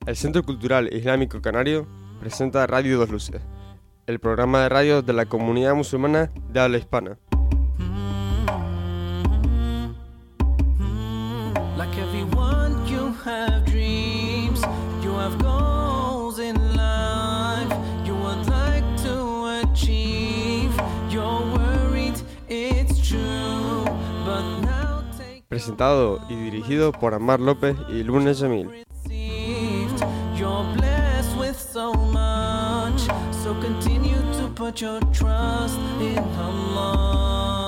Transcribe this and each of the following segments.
El Centro Cultural Islámico Canario presenta Radio Dos Luces, el programa de radio de la comunidad musulmana de habla hispana. Like everyone, you have dreams, you have goals in life, you would like to achieve, you're worried, it's true, but now take Presentado y dirigido por Ammar López y Luna Jamil. received, you're blessed with so much, so continue to put your trust in Allah.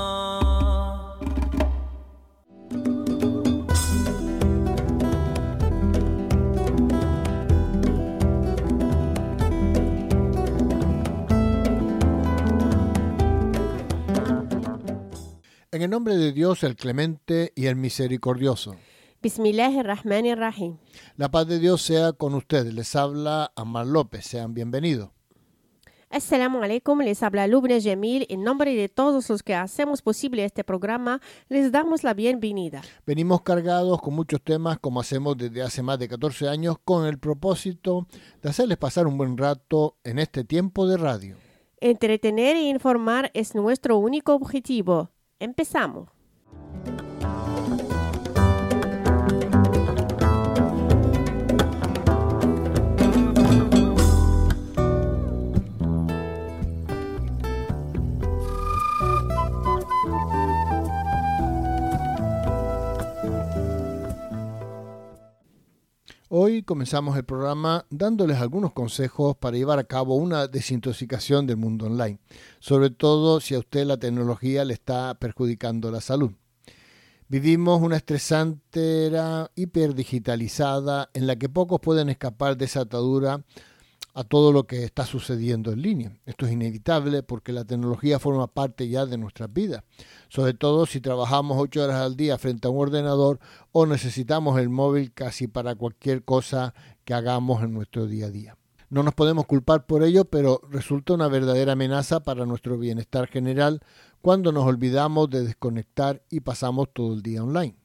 En el nombre de Dios, el Clemente y el Misericordioso. Bismillahirrahmanirrahim. La paz de Dios sea con ustedes. Les habla Ammar López. Sean bienvenidos. Assalamu alaikum, les habla Lubna Jamil. En nombre de todos los que hacemos posible este programa, les damos la bienvenida. Venimos cargados con muchos temas, como hacemos desde hace más de 14 años, con el propósito de hacerles pasar un buen rato en este tiempo de radio. Entretener e informar es nuestro único objetivo. Empezamos. Hoy comenzamos el programa dándoles algunos consejos para llevar a cabo una desintoxicación del mundo online, sobre todo si a usted la tecnología le está perjudicando la salud. Vivimos una estresante era hiperdigitalizada en la que pocos pueden escapar de esa atadura a todo lo que está sucediendo en línea. Esto es inevitable porque la tecnología forma parte ya de nuestras vidas, sobre todo si trabajamos 8 horas al día frente a un ordenador o necesitamos el móvil casi para cualquier cosa que hagamos en nuestro día a día. No nos podemos culpar por ello, pero resulta una verdadera amenaza para nuestro bienestar general cuando nos olvidamos de desconectar y pasamos todo el día online.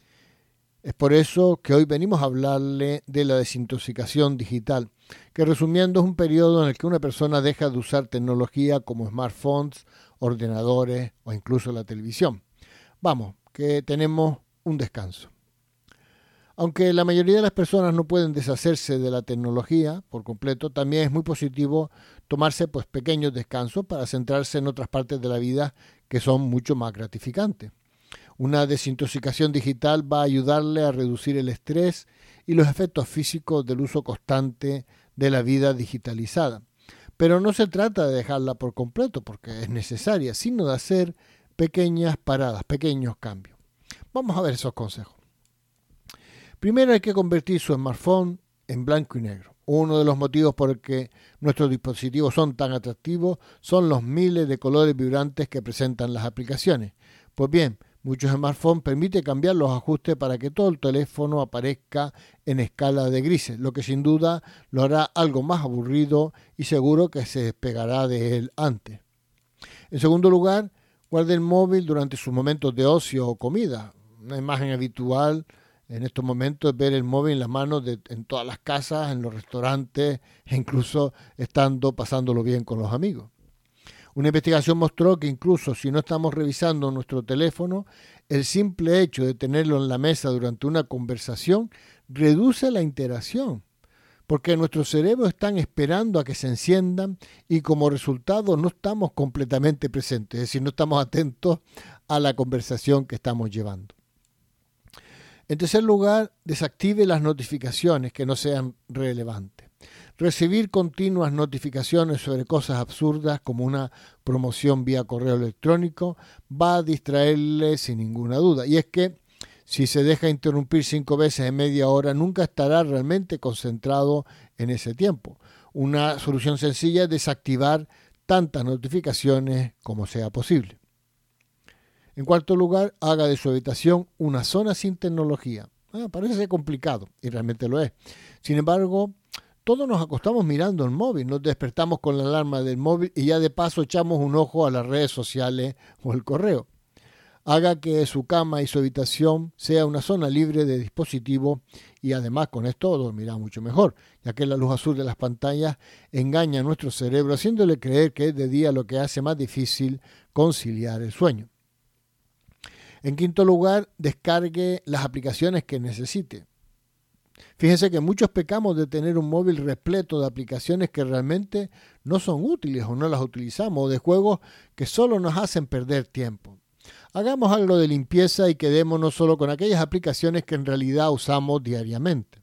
Es por eso que hoy venimos a hablarle de la desintoxicación digital, que resumiendo es un periodo en el que una persona deja de usar tecnología como smartphones, ordenadores o incluso la televisión. Vamos, que tenemos un descanso. Aunque la mayoría de las personas no pueden deshacerse de la tecnología por completo, también es muy positivo tomarse pequeños descansos para centrarse en otras partes de la vida que son mucho más gratificantes. Una desintoxicación digital va a ayudarle a reducir el estrés y los efectos físicos del uso constante de la vida digitalizada. Pero no se trata de dejarla por completo porque es necesaria, sino de hacer pequeñas paradas, pequeños cambios. Vamos a ver esos consejos. Primero hay que convertir su smartphone en blanco y negro. Uno de los motivos por el que nuestros dispositivos son tan atractivos son los miles de colores vibrantes que presentan las aplicaciones. Pues bien, muchos smartphones permiten cambiar los ajustes para que todo el teléfono aparezca en escala de grises, lo que sin duda lo hará algo más aburrido y seguro que se despegará de él antes. En segundo lugar, guarde el móvil durante sus momentos de ocio o comida. Una imagen habitual en estos momentos es ver el móvil en las manos en todas las casas, en los restaurantes e incluso pasándolo bien con los amigos. Una investigación mostró que incluso si no estamos revisando nuestro teléfono, el simple hecho de tenerlo en la mesa durante una conversación reduce la interacción, porque nuestros cerebros están esperando a que se enciendan y como resultado no estamos completamente presentes, es decir, no estamos atentos a la conversación que estamos llevando. En tercer lugar, desactive las notificaciones que no sean relevantes. Recibir continuas notificaciones sobre cosas absurdas como una promoción vía correo electrónico va a distraerle sin ninguna duda. Y es que si se deja interrumpir 5 veces en media hora, nunca estará realmente concentrado en ese tiempo. Una solución sencilla es desactivar tantas notificaciones como sea posible. En cuarto lugar, haga de su habitación una zona sin tecnología. Parece complicado y realmente lo es. Sin embargo, todos nos acostamos mirando el móvil, nos despertamos con la alarma del móvil y ya de paso echamos un ojo a las redes sociales o el correo. haga que su cama y su habitación sea una zona libre de dispositivos y además con esto dormirá mucho mejor, ya que la luz azul de las pantallas engaña a nuestro cerebro haciéndole creer que es de día, lo que hace más difícil conciliar el sueño. En quinto lugar, descargue las aplicaciones que necesite. Fíjense que muchos pecamos de tener un móvil repleto de aplicaciones que realmente no son útiles o no las utilizamos, o de juegos que solo nos hacen perder tiempo. Hagamos algo de limpieza y quedémonos solo con aquellas aplicaciones que en realidad usamos diariamente.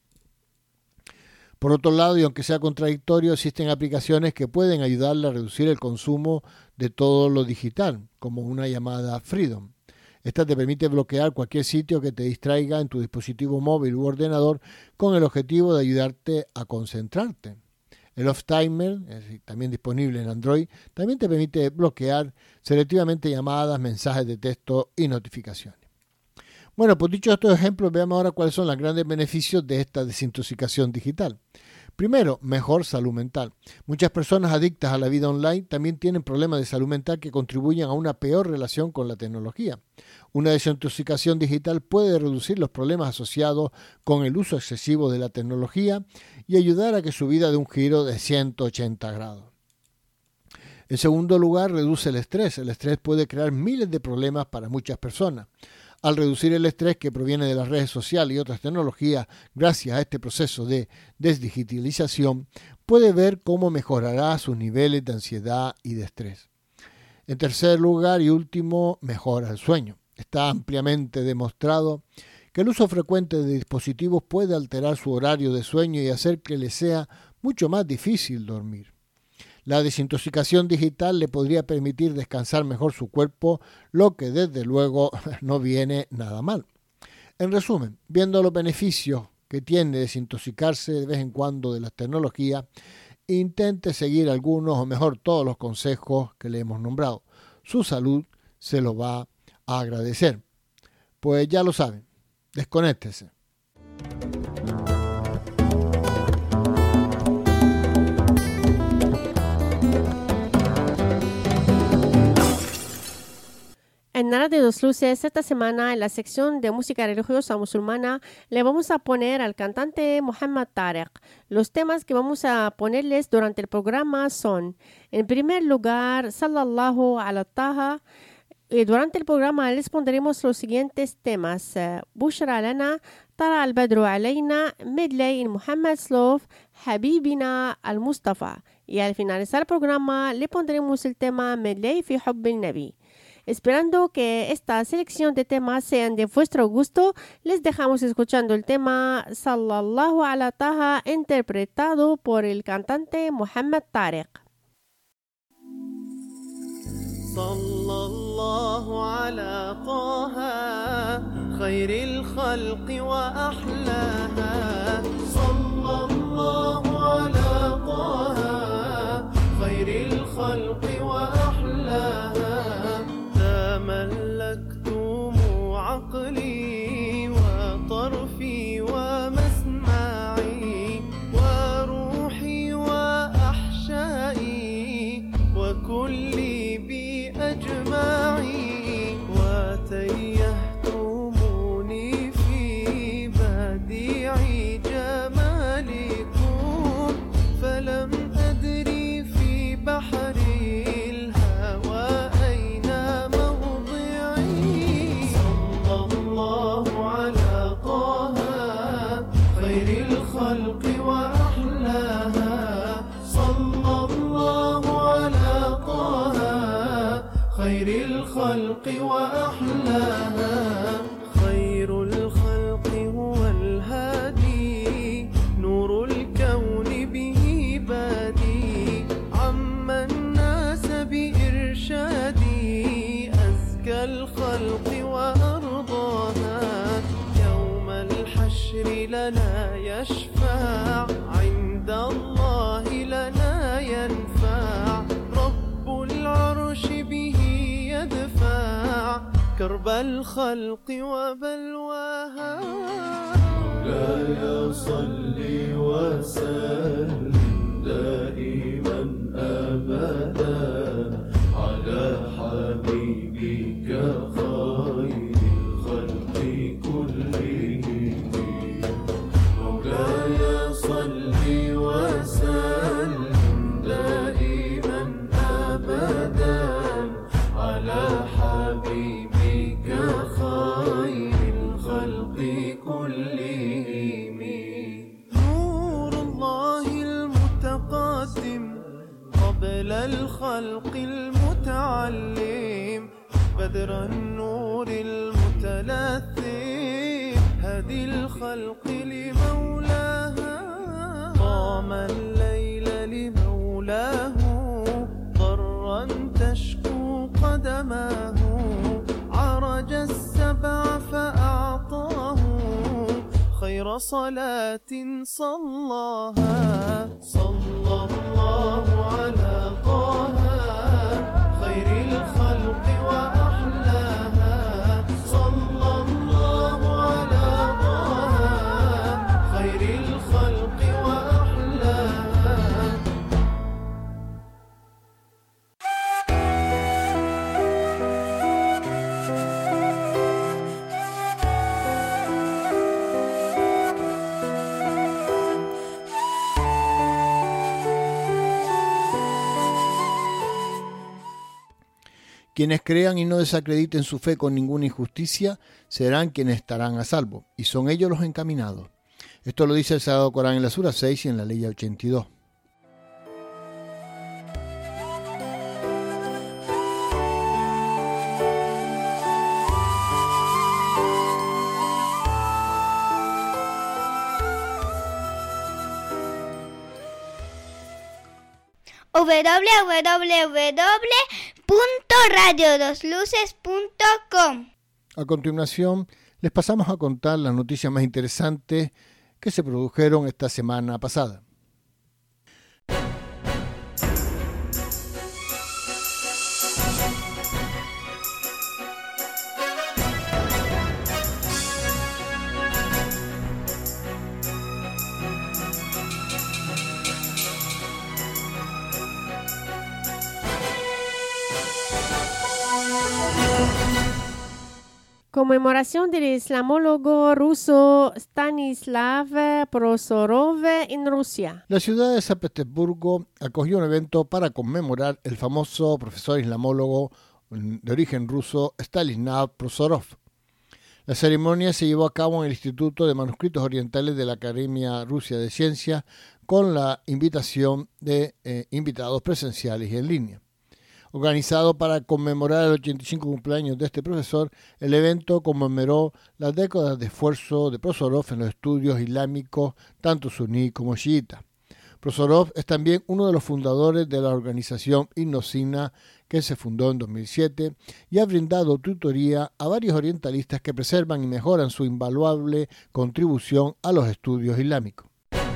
Por otro lado, y aunque sea contradictorio, existen aplicaciones que pueden ayudarle a reducir el consumo de todo lo digital, como una llamada Freedom. Esta te permite bloquear cualquier sitio que te distraiga en tu dispositivo móvil u ordenador con el objetivo de ayudarte a concentrarte. El Off Timer, también disponible en Android, también te permite bloquear selectivamente llamadas, mensajes de texto y notificaciones. Bueno, pues dicho estos ejemplos, veamos ahora cuáles son los grandes beneficios de esta desintoxicación digital. Primero, mejor salud mental. Muchas personas adictas a la vida online también tienen problemas de salud mental que contribuyen a una peor relación con la tecnología. Una desintoxicación digital puede reducir los problemas asociados con el uso excesivo de la tecnología y ayudar a que su vida dé un giro de 180 grados. En segundo lugar, reduce el estrés. El estrés puede crear miles de problemas para muchas personas. Al reducir el estrés que proviene de las redes sociales y otras tecnologías, gracias a este proceso de desdigitalización, puede ver cómo mejorará sus niveles de ansiedad y de estrés. En tercer lugar y último, mejora el sueño. Está ampliamente demostrado que el uso frecuente de dispositivos puede alterar su horario de sueño y hacer que le sea mucho más difícil dormir. La desintoxicación digital le podría permitir descansar mejor su cuerpo, lo que desde luego no viene nada mal. En resumen, viendo los beneficios que tiene desintoxicarse de vez en cuando de las tecnologías, intente seguir algunos o mejor todos los consejos que le hemos nombrado. Su salud se lo va a agradecer. Pues ya lo saben, desconéctese. En Radio Dos Luces, esta semana en la sección de música religiosa musulmana le vamos a poner al cantante Muhammad Tariq. Los temas que vamos a ponerles durante el programa son, en primer lugar, Sallallahu ala Taha. Y durante el programa les pondremos los siguientes temas: Bushra lana, Tara al-Badru alayna, Medley in Muhammad Slof, Habibina al-Mustafa. Y al finalizar el programa le pondremos el tema Medley fi Hubb al-Nabi. Esperando que esta selección de temas sean de vuestro gusto, les dejamos escuchando el tema Sallallahu ala Taha, interpretado por el cantante Muhammad Tariq. Sallallahu ala Taha, khairil khalqi wa ahlaha. Sallallahu ala Taha, khairil khalqi wa ahlaha. ملكتم عقلي وطرفي ومسمعي وروحي وأحشائي وكلي بأجمعي وتيهتموني في بديع جمالكم فلم أدري في بحري الخلق وأحلاها. خير الخلق هو الهادي نور الكون به بادي عم الناس بإرشادي أزكى الخلق وأرضاها. يوم الحشر لنا يشفع عند الله لنا ينفع رب العرش به يدفع كرب الخلق وبلواها. مولاي صل وسلم دائما أبدا على حبيبك خير النور المتلثم هدي الخلق لمولاها قام الليل لمولاه ضرا تشكو قدماه عرج السبع فأعطاه خير صلاة صلاها صلى الله على طه خير الخلق وأحلاها صلى الله على طه خير الخلق وأحلاها. Quienes crean y no desacrediten su fe con ninguna injusticia serán quienes estarán a salvo, y son ellos los encaminados. Esto lo dice el Sagrado Corán en la Sura 6 y en la Ley 82. www.radiodosluces.com. A continuación, les pasamos a contar las noticias más interesantes que se produjeron esta semana pasada. Conmemoración del islamólogo ruso Stanislav Prosorov en Rusia. La ciudad de San Petersburgo acogió un evento para conmemorar el famoso profesor islamólogo de origen ruso Stanislav Prosorov. La ceremonia se llevó a cabo en el Instituto de Manuscritos Orientales de la Academia Rusa de Ciencias con la invitación de invitados presenciales y en línea. Organizado para conmemorar el 85 cumpleaños de este profesor, el evento conmemoró las décadas de esfuerzo de Prosorov en los estudios islámicos, tanto suní como chiita. Prosorov es también uno de los fundadores de la organización Ibn Sina, que se fundó en 2007, y ha brindado tutoría a varios orientalistas que preservan y mejoran su invaluable contribución a los estudios islámicos.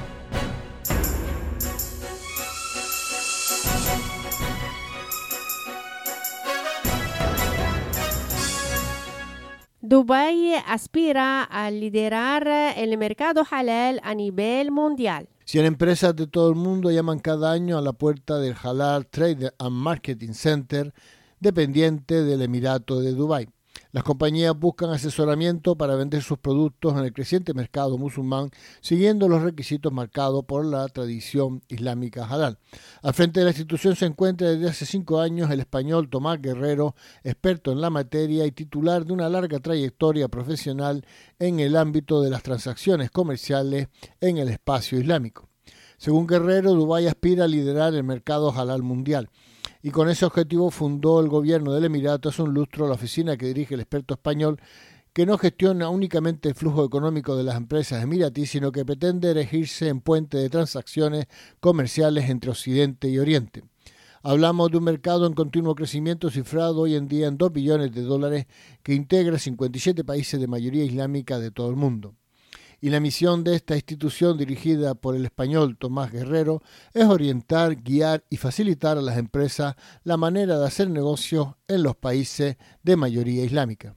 Dubái aspira a liderar el mercado halal a nivel mundial. 100 empresas de todo el mundo llaman cada año a la puerta del Halal Trade and Marketing Center, dependiente del Emirato de Dubái. Las compañías buscan asesoramiento para vender sus productos en el creciente mercado musulmán, siguiendo los requisitos marcados por la tradición islámica halal. Al frente de la institución se encuentra desde hace 5 años el español Tomás Guerrero, experto en la materia y titular de una larga trayectoria profesional en el ámbito de las transacciones comerciales en el espacio islámico. Según Guerrero, Dubái aspira a liderar el mercado halal mundial, y con ese objetivo fundó el gobierno del Emirato hace un lustro la oficina que dirige el experto español, que no gestiona únicamente el flujo económico de las empresas emiratíes, sino que pretende erigirse en puente de transacciones comerciales entre Occidente y Oriente. Hablamos de un mercado en continuo crecimiento cifrado hoy en día en $2 billones que integra 57 países de mayoría islámica de todo el mundo. Y la misión de esta institución, dirigida por el español Tomás Guerrero, es orientar, guiar y facilitar a las empresas la manera de hacer negocios en los países de mayoría islámica.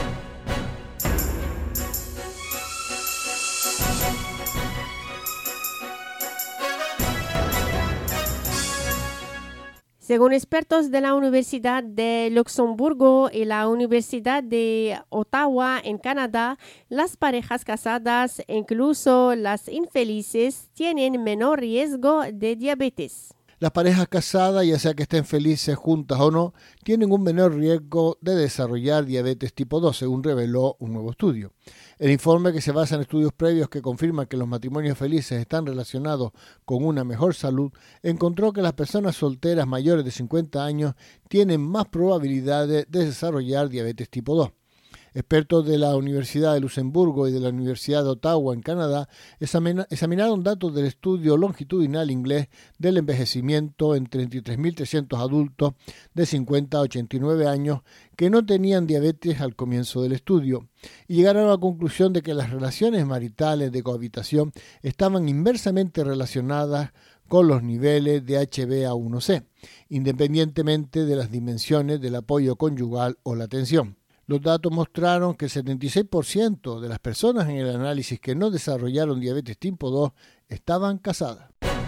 Según expertos de la Universidad de Luxemburgo y la Universidad de Ottawa en Canadá, las parejas casadas, incluso las infelices, tienen menor riesgo de diabetes. Las parejas casadas, ya sea que estén felices juntas o no, tienen un menor riesgo de desarrollar diabetes tipo 2, según reveló un nuevo estudio. El informe, que se basa en estudios previos que confirman que los matrimonios felices están relacionados con una mejor salud, encontró que las personas solteras mayores de 50 años tienen más probabilidades de desarrollar diabetes tipo 2. Expertos de la Universidad de Luxemburgo y de la Universidad de Ottawa, en Canadá, examinaron datos del estudio longitudinal inglés del envejecimiento en 33.300 adultos de 50 a 89 años que no tenían diabetes al comienzo del estudio, y llegaron a la conclusión de que las relaciones maritales de cohabitación estaban inversamente relacionadas con los niveles de HbA1c, independientemente de las dimensiones del apoyo conyugal o la tensión. Los datos mostraron que el 76% de las personas en el análisis que no desarrollaron diabetes tipo 2 estaban casadas.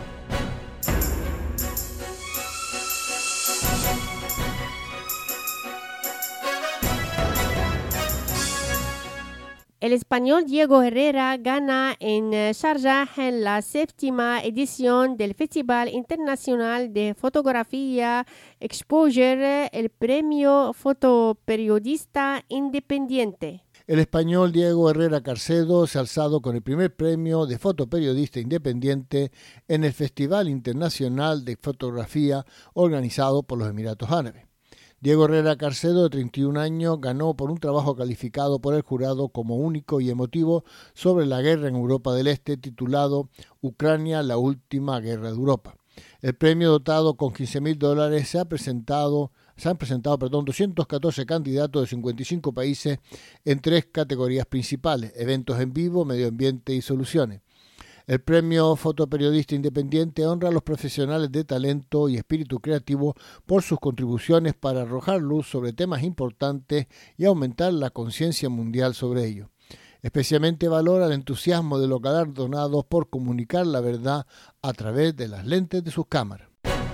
El español Diego Herrera gana en Sharjah en la 7ª edición del Festival Internacional de Fotografía Exposure, el premio Fotoperiodista Independiente. El español Diego Herrera Carcedo se ha alzado con el primer premio de fotoperiodista independiente en el Festival Internacional de Fotografía organizado por los Emiratos Árabes. Diego Herrera Carcedo, de 31 años, ganó por un trabajo calificado por el jurado como único y emotivo sobre la guerra en Europa del Este, titulado Ucrania, la última guerra de Europa. El premio, dotado con $15,000, se han presentado 214 candidatos de 55 países en 3 categorías principales: eventos en vivo, medio ambiente y soluciones. El premio Fotoperiodista Independiente honra a los profesionales de talento y espíritu creativo por sus contribuciones para arrojar luz sobre temas importantes y aumentar la conciencia mundial sobre ellos. Especialmente valora el entusiasmo de los galardonados por comunicar la verdad a través de las lentes de sus cámaras.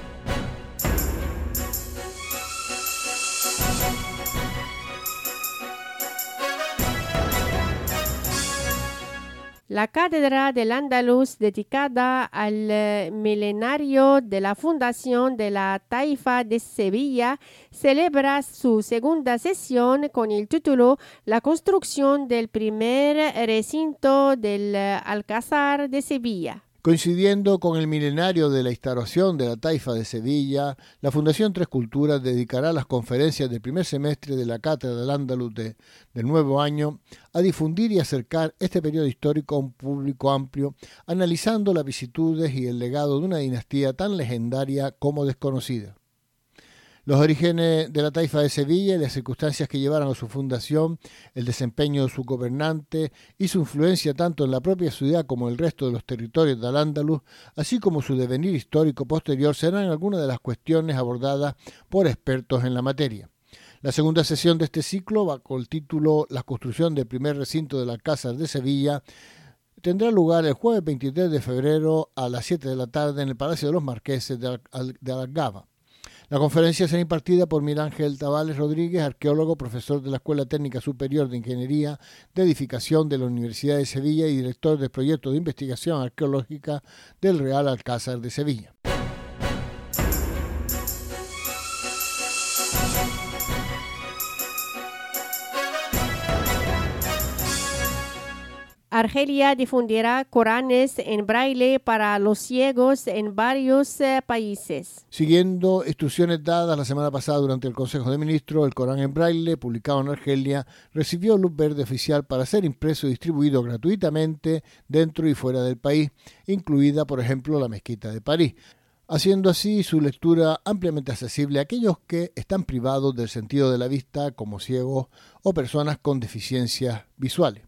La Cátedra del Andaluz, dedicada al milenario de la fundación de la Taifa de Sevilla, celebra su segunda sesión con el título La construcción del primer recinto del Alcázar de Sevilla. Coincidiendo con el milenario de la instauración de la Taifa de Sevilla, la Fundación Tres Culturas dedicará las conferencias del primer semestre de la Cátedra del Andaluz del nuevo año a difundir y acercar este periodo histórico a un público amplio, analizando las vicisitudes y el legado de una dinastía tan legendaria como desconocida. Los orígenes de la Taifa de Sevilla y las circunstancias que llevaron a su fundación, el desempeño de su gobernante y su influencia tanto en la propia ciudad como en el resto de los territorios del Al-Ándalus, así como su devenir histórico posterior, serán algunas de las cuestiones abordadas por expertos en la materia. La segunda sesión de este ciclo, bajo el título La construcción del primer recinto del Alcázar de Sevilla, tendrá lugar el jueves 23 de febrero a las 7 de la tarde en el Palacio de los Marqueses de Algaba. La conferencia será impartida por Miguel Ángel Tabales Rodríguez, arqueólogo, profesor de la Escuela Técnica Superior de Ingeniería de Edificación de la Universidad de Sevilla y director del proyecto de investigación arqueológica del Real Alcázar de Sevilla. Argelia difundirá Coranes en braille para los ciegos en varios países. Siguiendo instrucciones dadas la semana pasada durante el Consejo de Ministros, el Corán en braille, publicado en Argelia, recibió luz verde oficial para ser impreso y distribuido gratuitamente dentro y fuera del país, incluida, por ejemplo, la Mezquita de París, haciendo así su lectura ampliamente accesible a aquellos que están privados del sentido de la vista, como ciegos o personas con deficiencias visuales.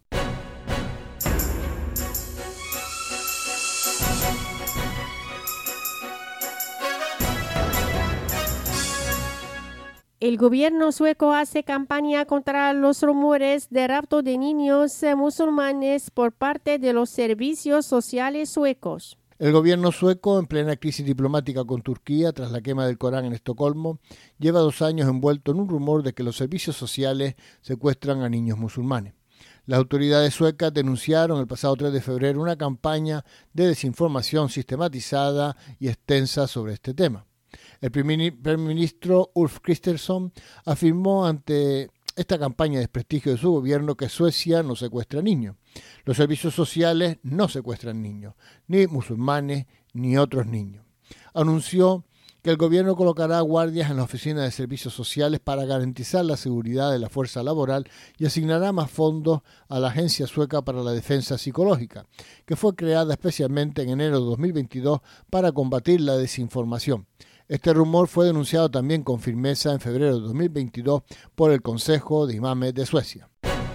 El gobierno sueco hace campaña contra los rumores de rapto de niños musulmanes por parte de los servicios sociales suecos. El gobierno sueco, en plena crisis diplomática con Turquía tras la quema del Corán en Estocolmo, lleva 2 años envuelto en un rumor de que los servicios sociales secuestran a niños musulmanes. Las autoridades suecas denunciaron el pasado 3 de febrero una campaña de desinformación sistematizada y extensa sobre este tema. El primer ministro Ulf Kristersson afirmó ante esta campaña de desprestigio de su gobierno que Suecia no secuestra niños. Los servicios sociales no secuestran niños, ni musulmanes ni otros niños. Anunció que el gobierno colocará guardias en las oficinas de servicios sociales para garantizar la seguridad de la fuerza laboral y asignará más fondos a la Agencia Sueca para la Defensa Psicológica, que fue creada especialmente en enero de 2022 para combatir la desinformación. Este rumor fue denunciado también con firmeza en febrero de 2022 por el Consejo de Imames de Suecia.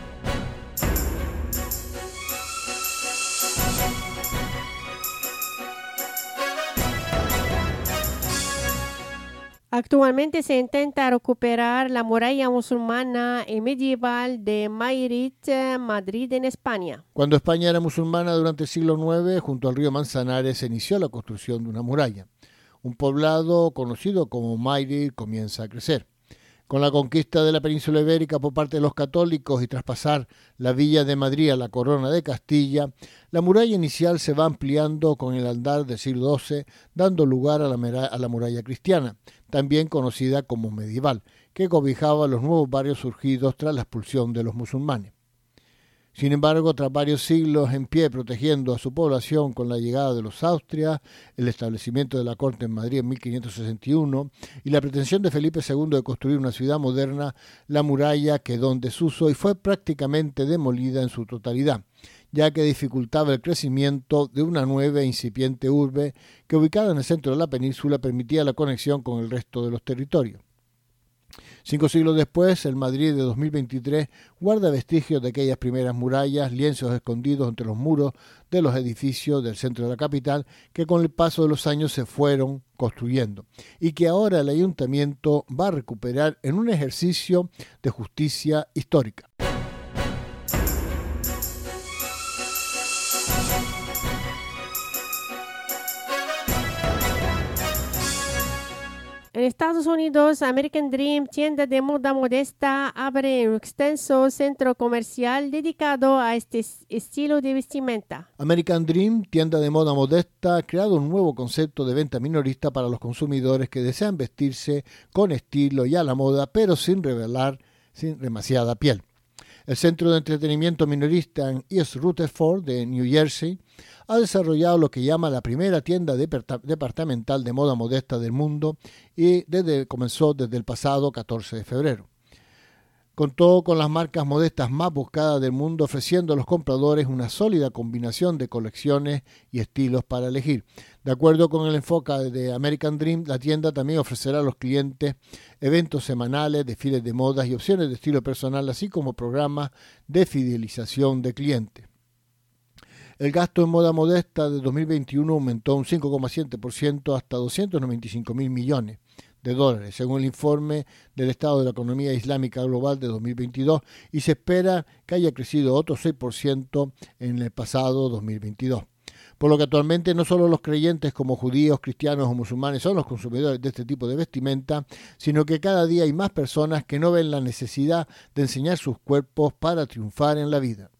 Actualmente se intenta recuperar la muralla musulmana y medieval de Mayrit, Madrid, en España. Cuando España era musulmana durante el siglo IX, junto al río Manzanares se inició la construcción de una muralla. Un poblado conocido como Mayrit comienza a crecer. Con la conquista de la península ibérica por parte de los católicos y tras pasar la villa de Madrid a la corona de Castilla, la muralla inicial se va ampliando con el andar del siglo XII, dando lugar a la muralla cristiana, también conocida como medieval, que cobijaba los nuevos barrios surgidos tras la expulsión de los musulmanes. Sin embargo, tras varios siglos en pie protegiendo a su población con la llegada de los Austrias, el establecimiento de la corte en Madrid en 1561 y la pretensión de Felipe II de construir una ciudad moderna, la muralla quedó en desuso y fue prácticamente demolida en su totalidad, ya que dificultaba el crecimiento de una nueva e incipiente urbe que, ubicada en el centro de la península, permitía la conexión con el resto de los territorios. 5 siglos después, el Madrid de 2023 guarda vestigios de aquellas primeras murallas, lienzos escondidos entre los muros de los edificios del centro de la capital que con el paso de los años se fueron construyendo y que ahora el ayuntamiento va a recuperar en un ejercicio de justicia histórica. En Estados Unidos, American Dream, tienda de moda modesta, abre un extenso centro comercial dedicado a este estilo de vestimenta. American Dream, tienda de moda modesta, ha creado un nuevo concepto de venta minorista para los consumidores que desean vestirse con estilo y a la moda, pero sin revelar demasiada piel. El centro de entretenimiento minorista en East Rutherford, de New Jersey, ha desarrollado lo que llama la primera tienda departamental de moda modesta del mundo y comenzó desde el pasado 14 de febrero. Contó con las marcas modestas más buscadas del mundo, ofreciendo a los compradores una sólida combinación de colecciones y estilos para elegir. De acuerdo con el enfoque de American Dream, la tienda también ofrecerá a los clientes eventos semanales, desfiles de modas y opciones de estilo personal, así como programas de fidelización de clientes. El gasto en moda modesta de 2021 aumentó un 5,7% hasta 295.000 millones de dólares, según el informe del Estado de la Economía Islámica Global de 2022, y se espera que haya crecido otro 6% en el pasado 2022. Por lo que actualmente no solo los creyentes como judíos, cristianos o musulmanes son los consumidores de este tipo de vestimenta, sino que cada día hay más personas que no ven la necesidad de enseñar sus cuerpos para triunfar en la vida.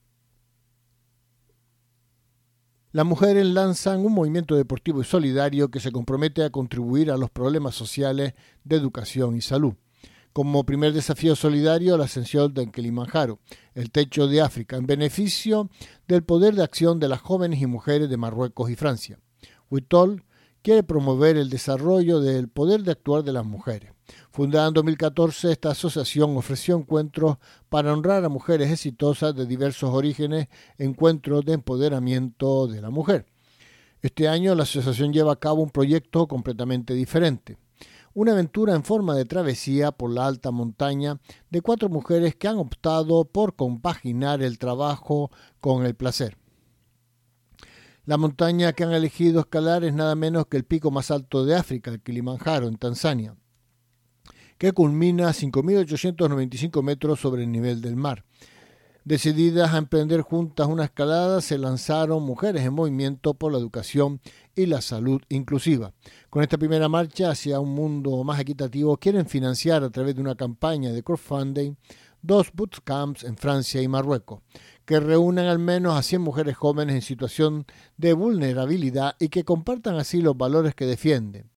Las mujeres lanzan un movimiento deportivo y solidario que se compromete a contribuir a los problemas sociales de educación y salud. Como primer desafío solidario, la ascensión del Kilimanjaro, el techo de África, en beneficio del poder de acción de las jóvenes y mujeres de Marruecos y Francia. WITOL quiere promover el desarrollo del poder de actuar de las mujeres. Fundada en 2014, esta asociación ofreció encuentros para honrar a mujeres exitosas de diversos orígenes, encuentros de empoderamiento de la mujer. Este año la asociación lleva a cabo un proyecto completamente diferente. Una aventura en forma de travesía por la alta montaña de 4 mujeres que han optado por compaginar el trabajo con el placer. La montaña que han elegido escalar es nada menos que el pico más alto de África, el Kilimanjaro, en Tanzania, que culmina a 5.895 metros sobre el nivel del mar. Decididas a emprender juntas una escalada, se lanzaron Mujeres en Movimiento por la Educación y la Salud Inclusiva. Con esta primera marcha hacia un mundo más equitativo, quieren financiar a través de una campaña de crowdfunding 2 bootcamps en Francia y Marruecos, que reúnan al menos a 100 mujeres jóvenes en situación de vulnerabilidad y que compartan así los valores que defienden.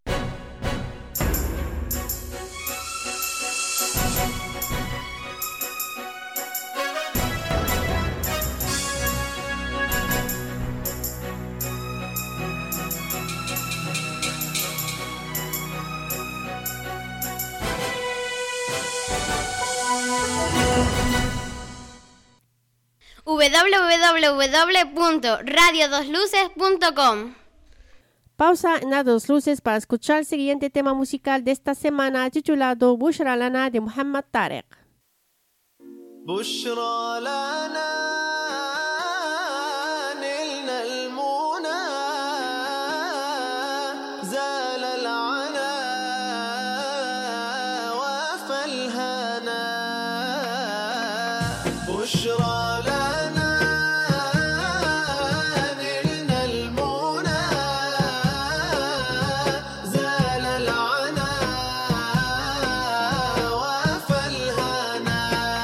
www.radiodosluces.com. Pausa en las dos luces para escuchar el siguiente tema musical de esta semana titulado Bushra Lana de Muhammad Tariq. بشرى لنا نلنا المنى زال العنا وفى الهنا بشرى لنا نلنا المنى زال العنا وفى الهنا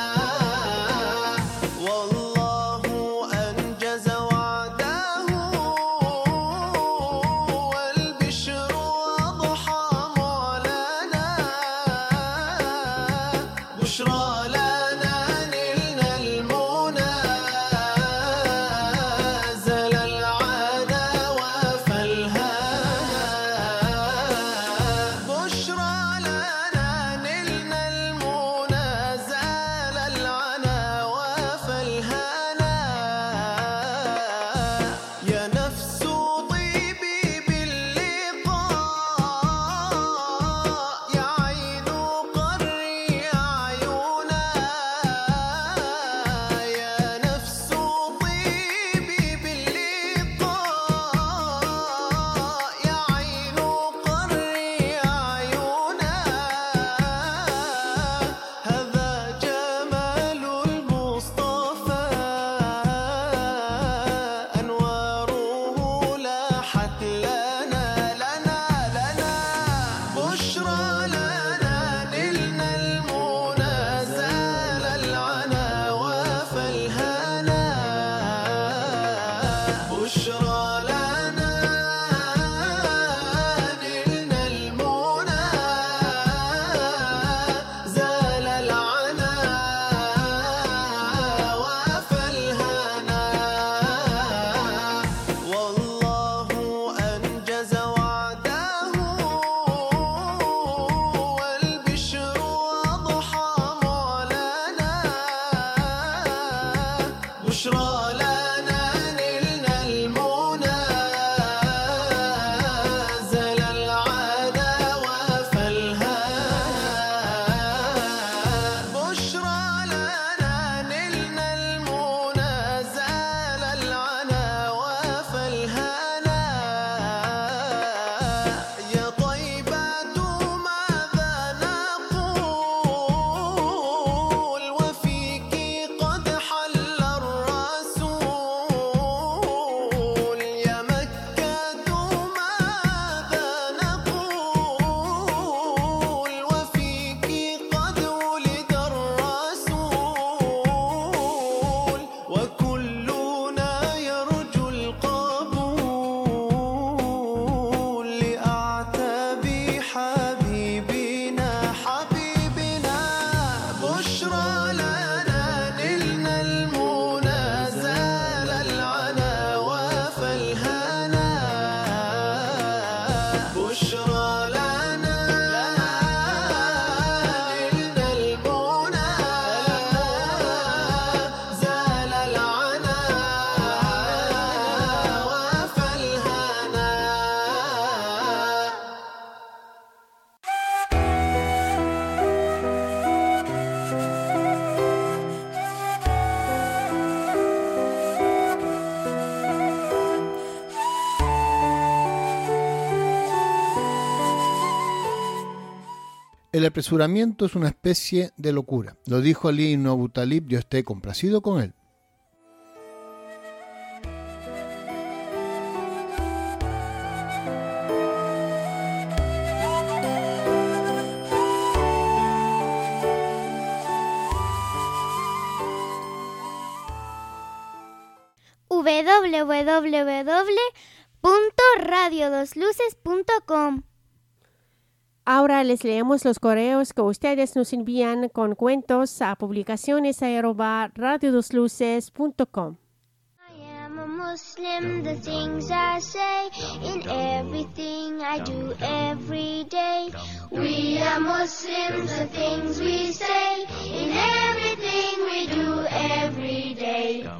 والله أنجز وعده والبشر أضحى معلنا بشرى لنا نلنا المنى زال العنا وفى الهنا بشرى لنا نلنا المنى زال العنا وفى الهنا يا نفس طيبي باللقاء يا عين قري عيونا يا نفس طيبي باللقاء يا عين قري عيونا هذا جمال المصطفى أنواره لاحت لنا بشرى لنا نلنا المنى زال العنا وفى الهنا بشرى لنا نلنا المنى زال العنا وفى الهنا والله أنجز وعده والبشر أضحى معلنا بشرى لنا نلنا المنى زال العنا وفى الهنا بشرى لنا نلنا المنى زال العنا وفى الهنا يا طيبة ماذا نقول وفيك قد حل الرسول يا مكة ماذا نقول وفيك قد ولد الرسول وكلنا يرجو القبول لأعتاب حبيبنا بشرى لنا نلنا المنى زال العنا وفى الهنا بشرى لنا نلنا المنى زال العنا وفى الهنا El apresuramiento es una especie de locura, lo dijo Ali ibn Abu Talib, Dios esté complacido con él. www.radiodosluces.com. Ahora les leemos los correos que ustedes nos envían con cuentos a publicaciones@radiodosluces.com. I am a Muslim, the things I say, in everything I do every day. We are Muslims, the things we say, in everything we do every day.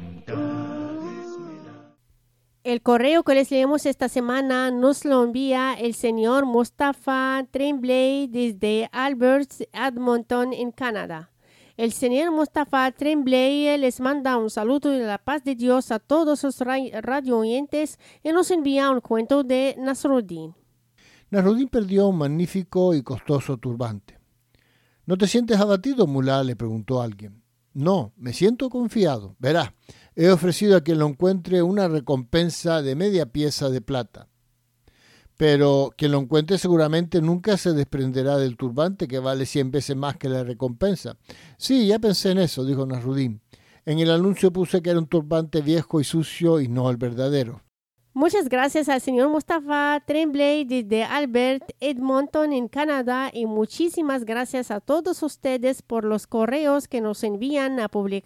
El correo que les leemos esta semana nos lo envía el señor Mustafa Tremblay desde Albert, Edmonton, en Canadá. El señor Mustafa Tremblay les manda un saludo de la paz de Dios a todos los radio oyentes y nos envía un cuento de Nasruddin. Nasruddin perdió un magnífico y costoso turbante. ¿No te sientes abatido, mulá?, le preguntó alguien. No, me siento confiado. Verá, he ofrecido a quien lo encuentre una recompensa de media pieza de plata. Pero quien lo encuentre seguramente nunca se desprenderá del turbante, que vale 100 veces más que la recompensa. Sí, ya pensé en eso, dijo Nasruddin. En el anuncio puse que era un turbante viejo y sucio y no el verdadero. Muchas gracias al señor Mustafa Tremblay desde Albert, Edmonton, en Canadá, y muchísimas gracias a todos ustedes por los correos que nos envían a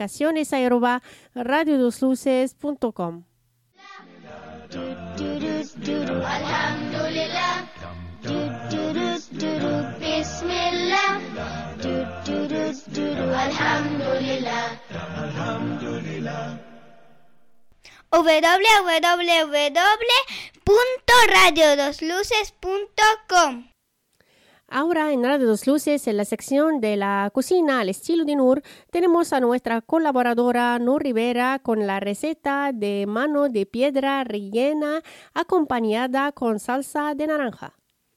publicaciones@radiodosluces.com. Alhamdulillah, Bismillah, Alhamdulillah. www.radiodosluces.com. Ahora en Radio Dos Luces, en la sección de la cocina al estilo de Nur, tenemos a nuestra colaboradora Nur Rivera con la receta de mano de piedra rellena acompañada con salsa de naranja.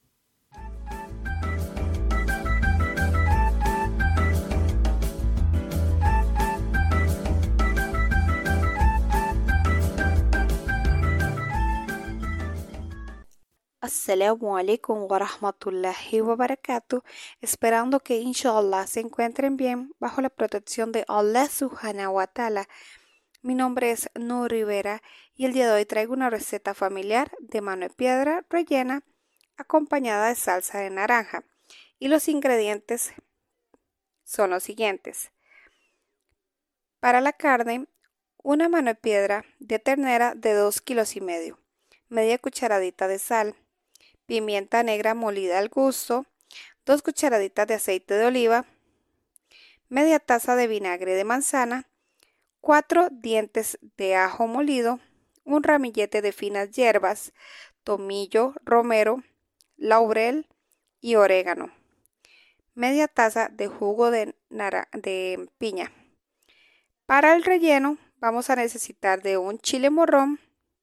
Assalamu alaikum wa rahmatullahi wa barakatuh. Esperando que inshallah se encuentren bien bajo la protección de Allah subhanahu wa ta'ala. Mi nombre es Nur Rivera y el día de hoy traigo una receta familiar de mano de piedra rellena acompañada de salsa de naranja. Y los ingredientes son los siguientes. Para la carne, una mano de piedra de ternera de 2,5 kilos, media cucharadita de sal, pimienta negra molida al gusto, 2 cucharaditas de aceite de oliva, media taza de vinagre de manzana, 4 dientes de ajo molido, un ramillete de finas hierbas, tomillo, romero, laurel y orégano, media taza de jugo de piña. Para el relleno vamos a necesitar de un chile morrón,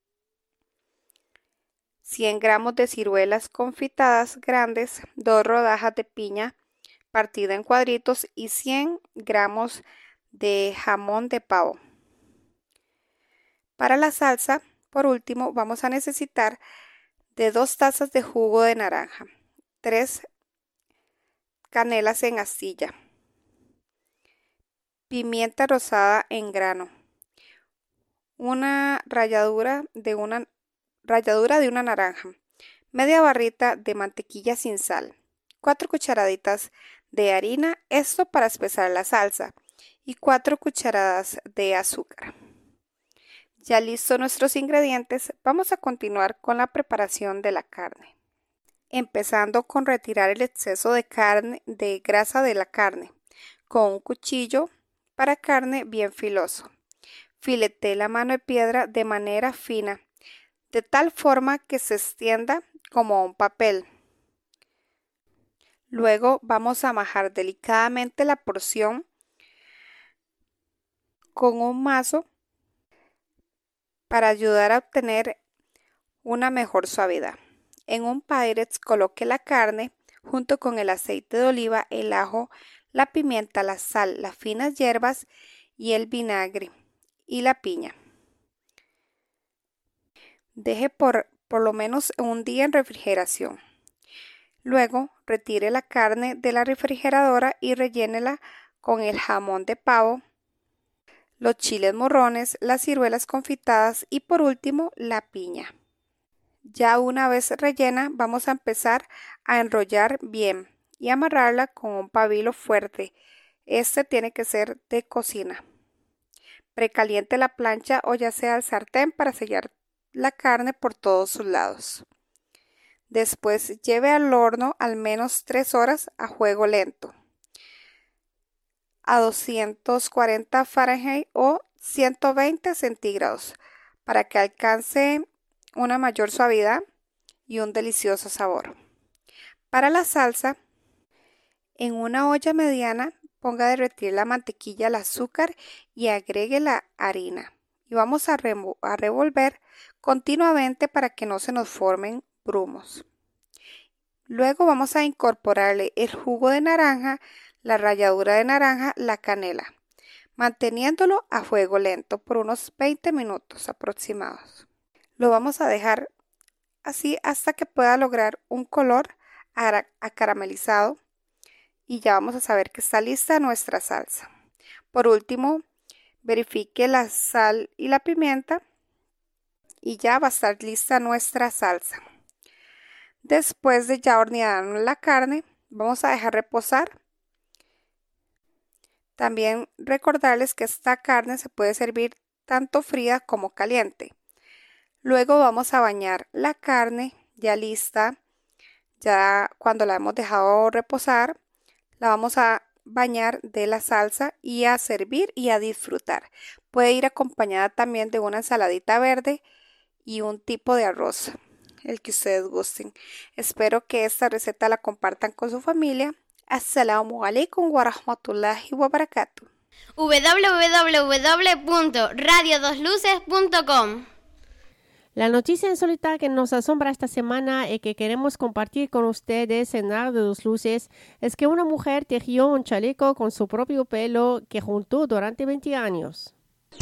100 gramos de ciruelas confitadas grandes, 2 rodajas de piña partida en cuadritos y 100 gramos de jamón de pavo. Para la salsa, por último, vamos a necesitar de 2 tazas de jugo de naranja, 3 canelas en astilla, pimienta rosada en grano, una ralladura de una naranja, media barrita de mantequilla sin sal, 4 cucharaditas de harina, esto para espesar la salsa, y 4 cucharadas de azúcar. Ya listos nuestros ingredientes, vamos a continuar con la preparación de la carne. Empezando con retirar el exceso de grasa de la carne, con un cuchillo para carne bien filoso. Fileté la mano de piedra de manera fina, de tal forma que se extienda como un papel. Luego vamos a majar delicadamente la porción con un mazo para ayudar a obtener una mejor suavidad. En un Pyrex coloque la carne junto con el aceite de oliva, el ajo, la pimienta, la sal, las finas hierbas y el vinagre y la piña. Deje por lo menos un día en refrigeración. Luego retire la carne de la refrigeradora y rellénela con el jamón de pavo. los chiles morrones, las ciruelas confitadas y por último la piña. Ya una vez rellena, vamos a empezar a enrollar bien y amarrarla con un pabilo fuerte. Este tiene que ser de cocina. Precaliente la plancha o ya sea el sartén para sellar la carne por todos sus lados. Después lleve al horno al menos 3 horas a fuego lento, a 240 Fahrenheit o 120 centígrados, para que alcance una mayor suavidad y un delicioso sabor. Para la salsa, en una olla mediana ponga a derretir la mantequilla, el azúcar y agregue la harina. Y vamos a revolver continuamente para que no se nos formen grumos. Luego vamos a incorporarle el jugo de naranja, la ralladura de naranja, la canela, manteniéndolo a fuego lento por unos 20 minutos aproximados. Lo vamos a dejar así hasta que pueda lograr un color acaramelizado y ya vamos a saber que está lista nuestra salsa. Por último, verifique la sal y la pimienta y ya va a estar lista nuestra salsa. Después de ya hornear la carne, vamos a dejar reposar. También recordarles que esta carne se puede servir tanto fría como caliente. Luego vamos a bañar la carne ya lista. Ya cuando la hemos dejado reposar, la vamos a bañar de la salsa y a servir y a disfrutar. Puede ir acompañada también de una ensaladita verde y un tipo de arroz, el que ustedes gusten. Espero que esta receta la compartan con su familia. Assalamu alaikum wa rahmatullahi wa barakatuh. www.radio2luces.com. La noticia insólita que nos asombra esta semana y que queremos compartir con ustedes en Radio de Dos Luces es que una mujer tejió un chaleco con su propio pelo que juntó durante 20 años.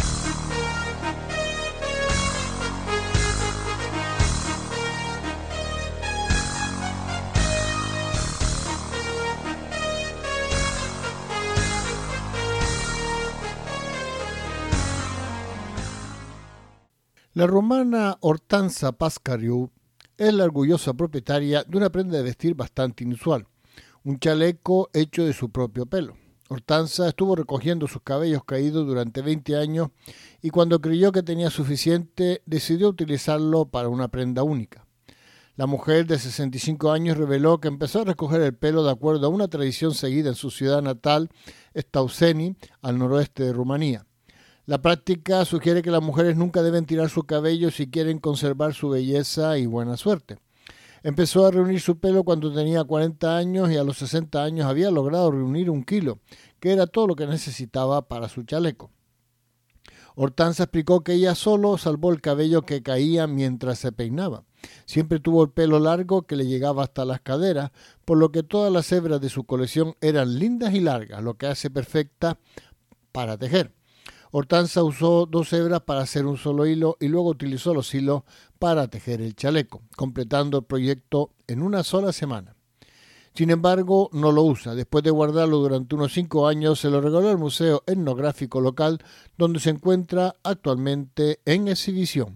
La rumana Hortanza Pascariu es la orgullosa propietaria de una prenda de vestir bastante inusual, un chaleco hecho de su propio pelo. Hortanza estuvo recogiendo sus cabellos caídos durante 20 años y cuando creyó que tenía suficiente, decidió utilizarlo para una prenda única. La mujer de 65 años reveló que empezó a recoger el pelo de acuerdo a una tradición seguida en su ciudad natal, Stauceni, al noroeste de Rumanía. La práctica sugiere que las mujeres nunca deben tirar su cabello si quieren conservar su belleza y buena suerte. Empezó a reunir su pelo cuando tenía 40 años y a los 60 años había logrado reunir 1 kilo, que era todo lo que necesitaba para su chaleco. Hortanza explicó que ella solo salvó el cabello que caía mientras se peinaba. Siempre tuvo el pelo largo que le llegaba hasta las caderas, por lo que todas las hebras de su colección eran lindas y largas, lo que hace perfecta para tejer. Hortanza usó 2 hebras para hacer un solo hilo y luego utilizó los hilos para tejer el chaleco, completando el proyecto en una sola semana. Sin embargo, no lo usa. Después de guardarlo durante unos 5 años, se lo regaló al Museo Etnográfico local, donde se encuentra actualmente en exhibición.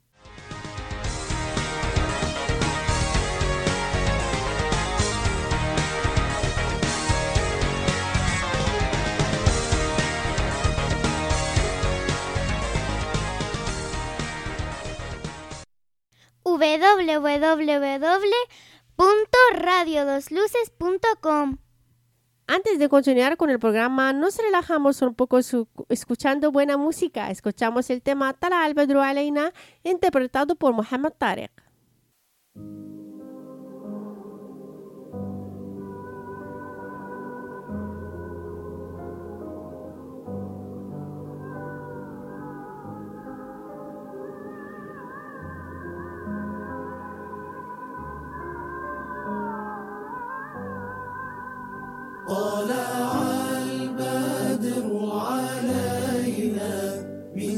www.radio2luces.com. Antes de continuar con el programa, nos relajamos un poco escuchando buena música. Escuchamos el tema Tala al-Badru Alayna, interpretado por Mohammad Tarek. طلع البدر علينا من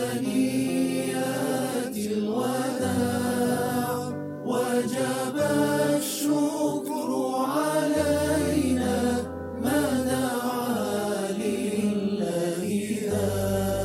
ثنيات الوداع وجب الشكر علينا ما دعا لله ذا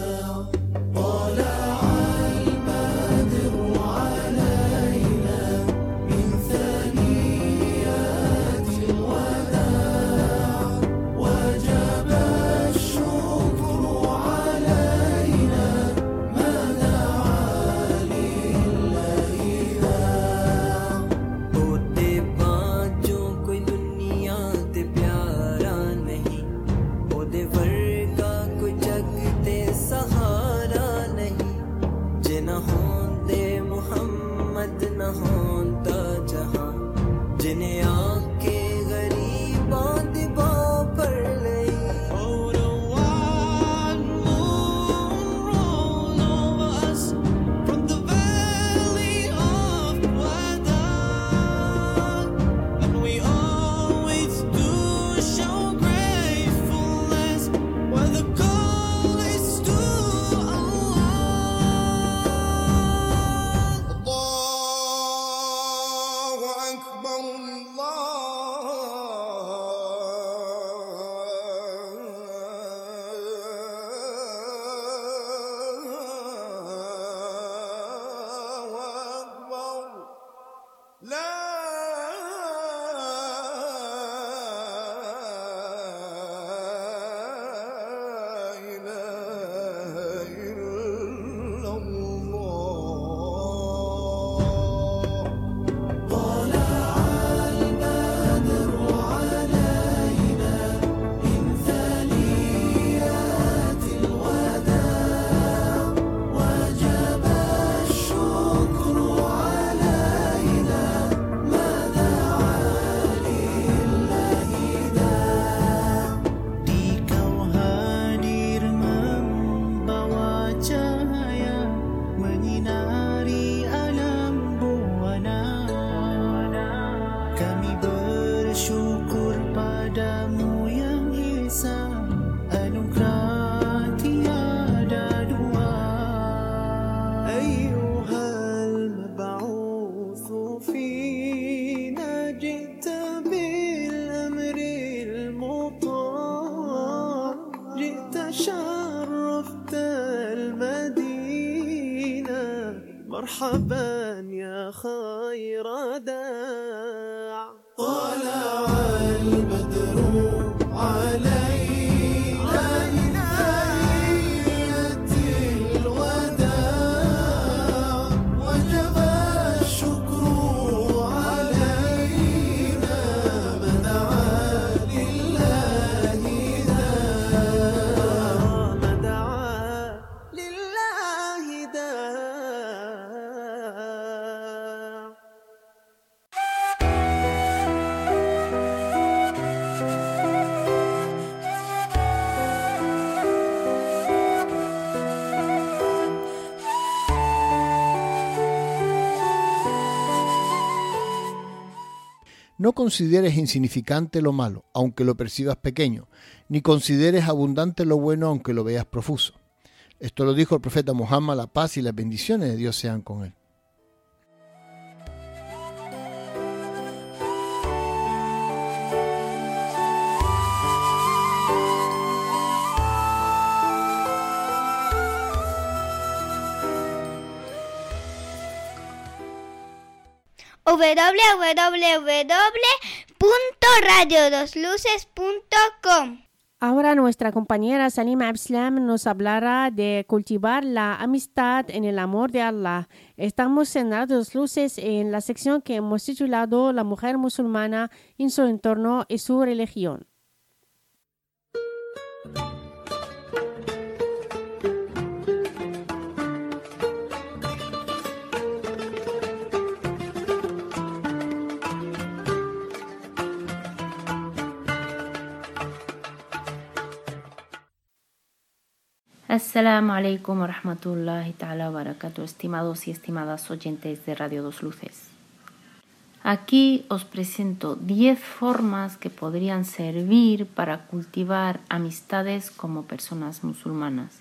cahaya menyinari alam buana. Kami bersyukur padamu yang Esa, anugerah tiada dua. Ayyuhal mab'uthu fina ji'ta bil amril muta', ji'ta sharrafta al madina, marhaban ya khayra da'. طلع البدر علينا من ليلة الوداع، وجب الشكر علينا ما دعا لله داع، ما دعا لله داع. No consideres insignificante lo malo, aunque lo percibas pequeño, ni consideres abundante lo bueno, aunque lo veas profuso. Esto lo dijo el profeta Muhammad, la paz y las bendiciones de Dios sean con él. www.radiodosluces.com. Ahora nuestra compañera Salima Abslam nos hablará de cultivar la amistad en el amor de Allah. Estamos en Radio Dos Luces en la sección que hemos titulado La mujer musulmana en su entorno y su religión. Assalamu alaikum wa rahmatullahi ta'ala wa barakatuh, estimados y estimadas oyentes de Radio Dos Luces. Aquí os presento 10 formas que podrían servir para cultivar amistades como personas musulmanas.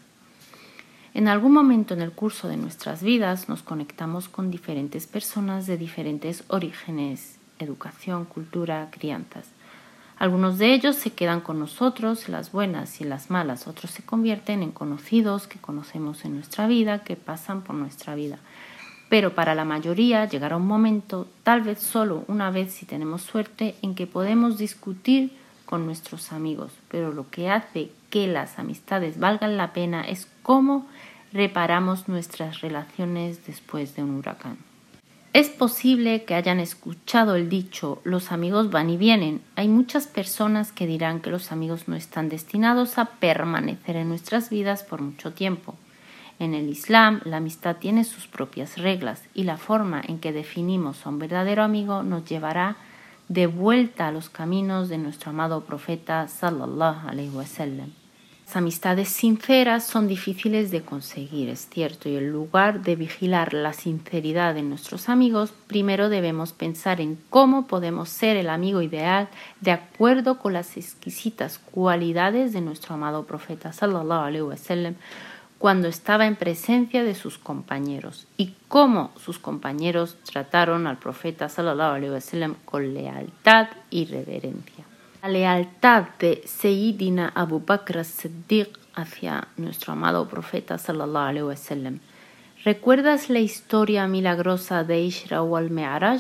En algún momento en el curso de nuestras vidas nos conectamos con diferentes personas de diferentes orígenes, educación, cultura, crianzas. Algunos de ellos se quedan con nosotros en las buenas y en las malas, otros se convierten en conocidos que conocemos en nuestra vida, que pasan por nuestra vida. Pero para la mayoría llegará un momento, tal vez solo una vez si tenemos suerte, en que podemos discutir con nuestros amigos. Pero lo que hace que las amistades valgan la pena es cómo reparamos nuestras relaciones después de un huracán. Es posible que hayan escuchado el dicho, los amigos van y vienen. Hay muchas personas que dirán que los amigos no están destinados a permanecer en nuestras vidas por mucho tiempo. En el Islam, la amistad tiene sus propias reglas y la forma en que definimos a un verdadero amigo nos llevará de vuelta a los caminos de nuestro amado profeta sallallahu alaihi wasallam. Las amistades sinceras son difíciles de conseguir, es cierto, y en lugar de vigilar la sinceridad de nuestros amigos, primero debemos pensar en cómo podemos ser el amigo ideal de acuerdo con las exquisitas cualidades de nuestro amado profeta sallallahu alaihi wasallam cuando estaba en presencia de sus compañeros y cómo sus compañeros trataron al profeta sallallahu alaihi wasallam con lealtad y reverencia. La lealtad de Sayyidina Abu Bakr as-Siddiq hacia nuestro amado profeta sallallahu alaihi wasallam. ¿Recuerdas la historia milagrosa de Isra wal Mi'raj?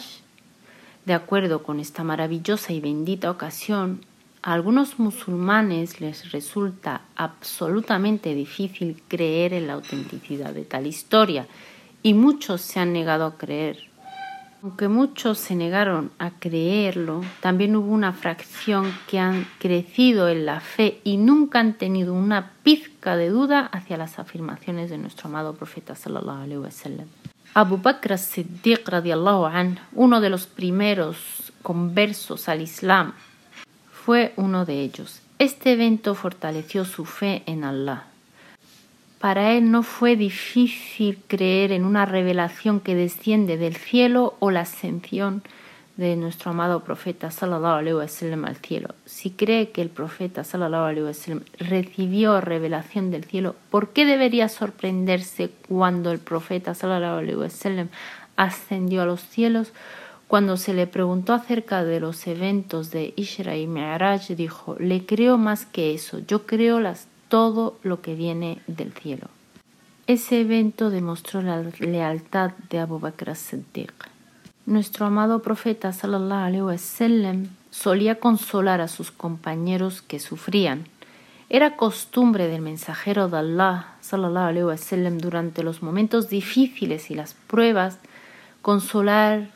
De acuerdo con esta maravillosa y bendita ocasión, a algunos musulmanes les resulta absolutamente difícil creer en la autenticidad de tal historia y muchos se han negado a creer. Aunque muchos se negaron a creerlo, también hubo una fracción que han crecido en la fe y nunca han tenido una pizca de duda hacia las afirmaciones de nuestro amado profeta sallallahu alaihi wasallam. Abu Bakr as-Siddiq radiyallahu anhu, uno de los primeros conversos al Islam, fue uno de ellos. Este evento fortaleció su fe en Allah. para él no fue difícil creer en una revelación que desciende del cielo o la ascensión de nuestro amado profeta sallallahu alaihi wasallam al cielo. Si cree que el profeta sallallahu alaihi wasallam recibió revelación del cielo, ¿por qué debería sorprenderse cuando el profeta sallallahu alaihi wasallam ascendió a los cielos? Cuando se le preguntó acerca de los eventos de Isra y Mi'raj, dijo: le creo más que eso, yo creo todo lo que viene del cielo. Ese evento demostró la lealtad de Abu Bakr as-Siddiq. Nuestro amado profeta sallallahu alaihi wasallam solía consolar a sus compañeros que sufrían. Era costumbre del mensajero de Allah sallallahu alaihi wasallam durante los momentos difíciles y las pruebas consolar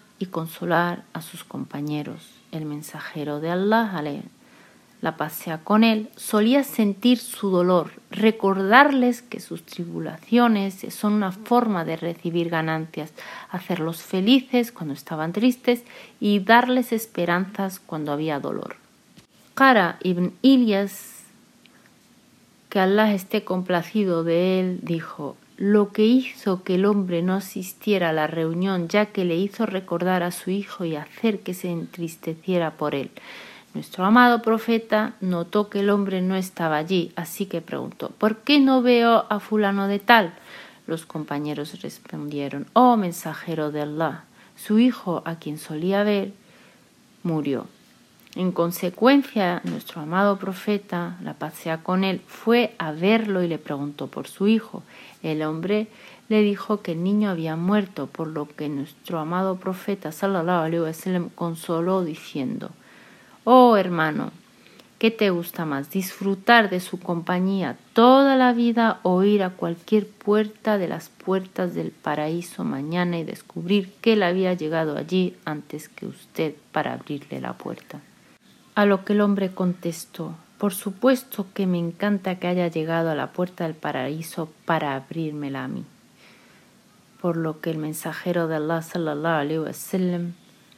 a sus compañeros. El mensajero de Allah, la paz sea con él, solía sentir su dolor, recordarles que sus tribulaciones son una forma de recibir ganancias, hacerlos felices cuando estaban tristes y darles esperanzas cuando había dolor. Qara ibn Ilyas, que Allah esté complacido de él, dijo: lo que hizo que el hombre no asistiera a la reunión, ya que le hizo recordar a su hijo y hacer que se entristeciera por él. Nuestro amado profeta notó que el hombre no estaba allí, así que preguntó: ¿por qué no veo a fulano de tal? Los compañeros respondieron: oh mensajero de Allah, su hijo, a quien solía ver, murió. En consecuencia, nuestro amado profeta, la paz sea con él, fue a verlo y le preguntó por su hijo. El hombre le dijo que el niño había muerto, por lo que nuestro amado profeta sallallahu alaihi wasallam consoló diciendo: oh hermano, ¿qué te gusta más? ¿Disfrutar de su compañía toda la vida o ir a cualquier puerta de las puertas del paraíso mañana y descubrir que él había llegado allí antes que usted para abrirle la puerta? A lo que el hombre contestó: por supuesto que me encanta que haya llegado a la puerta del paraíso para abrírmela a mí. Por lo que el mensajero de Allah sallallahu alaihi wasallam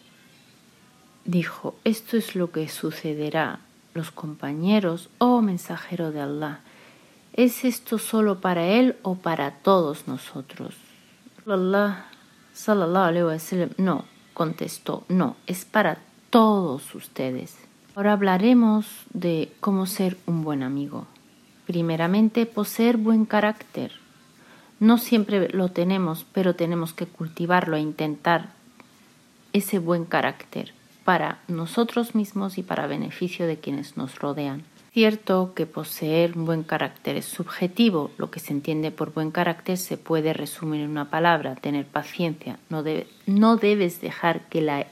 dijo: esto es lo que sucederá. Los compañeros: oh mensajero de Allah, ¿es esto solo para él o para todos nosotros? Allah sallallahu alaihi wasallam no, contestó: no, es para todos ustedes. Ahora hablaremos de cómo ser un buen amigo. Primeramente, poseer buen carácter. No siempre lo tenemos, pero tenemos que cultivarlo e intentar ese buen carácter para nosotros mismos y para beneficio de quienes nos rodean. Cierto que poseer un buen carácter es subjetivo. Lo que se entiende por buen carácter se puede resumir en una palabra: tener paciencia. No deben dejar que la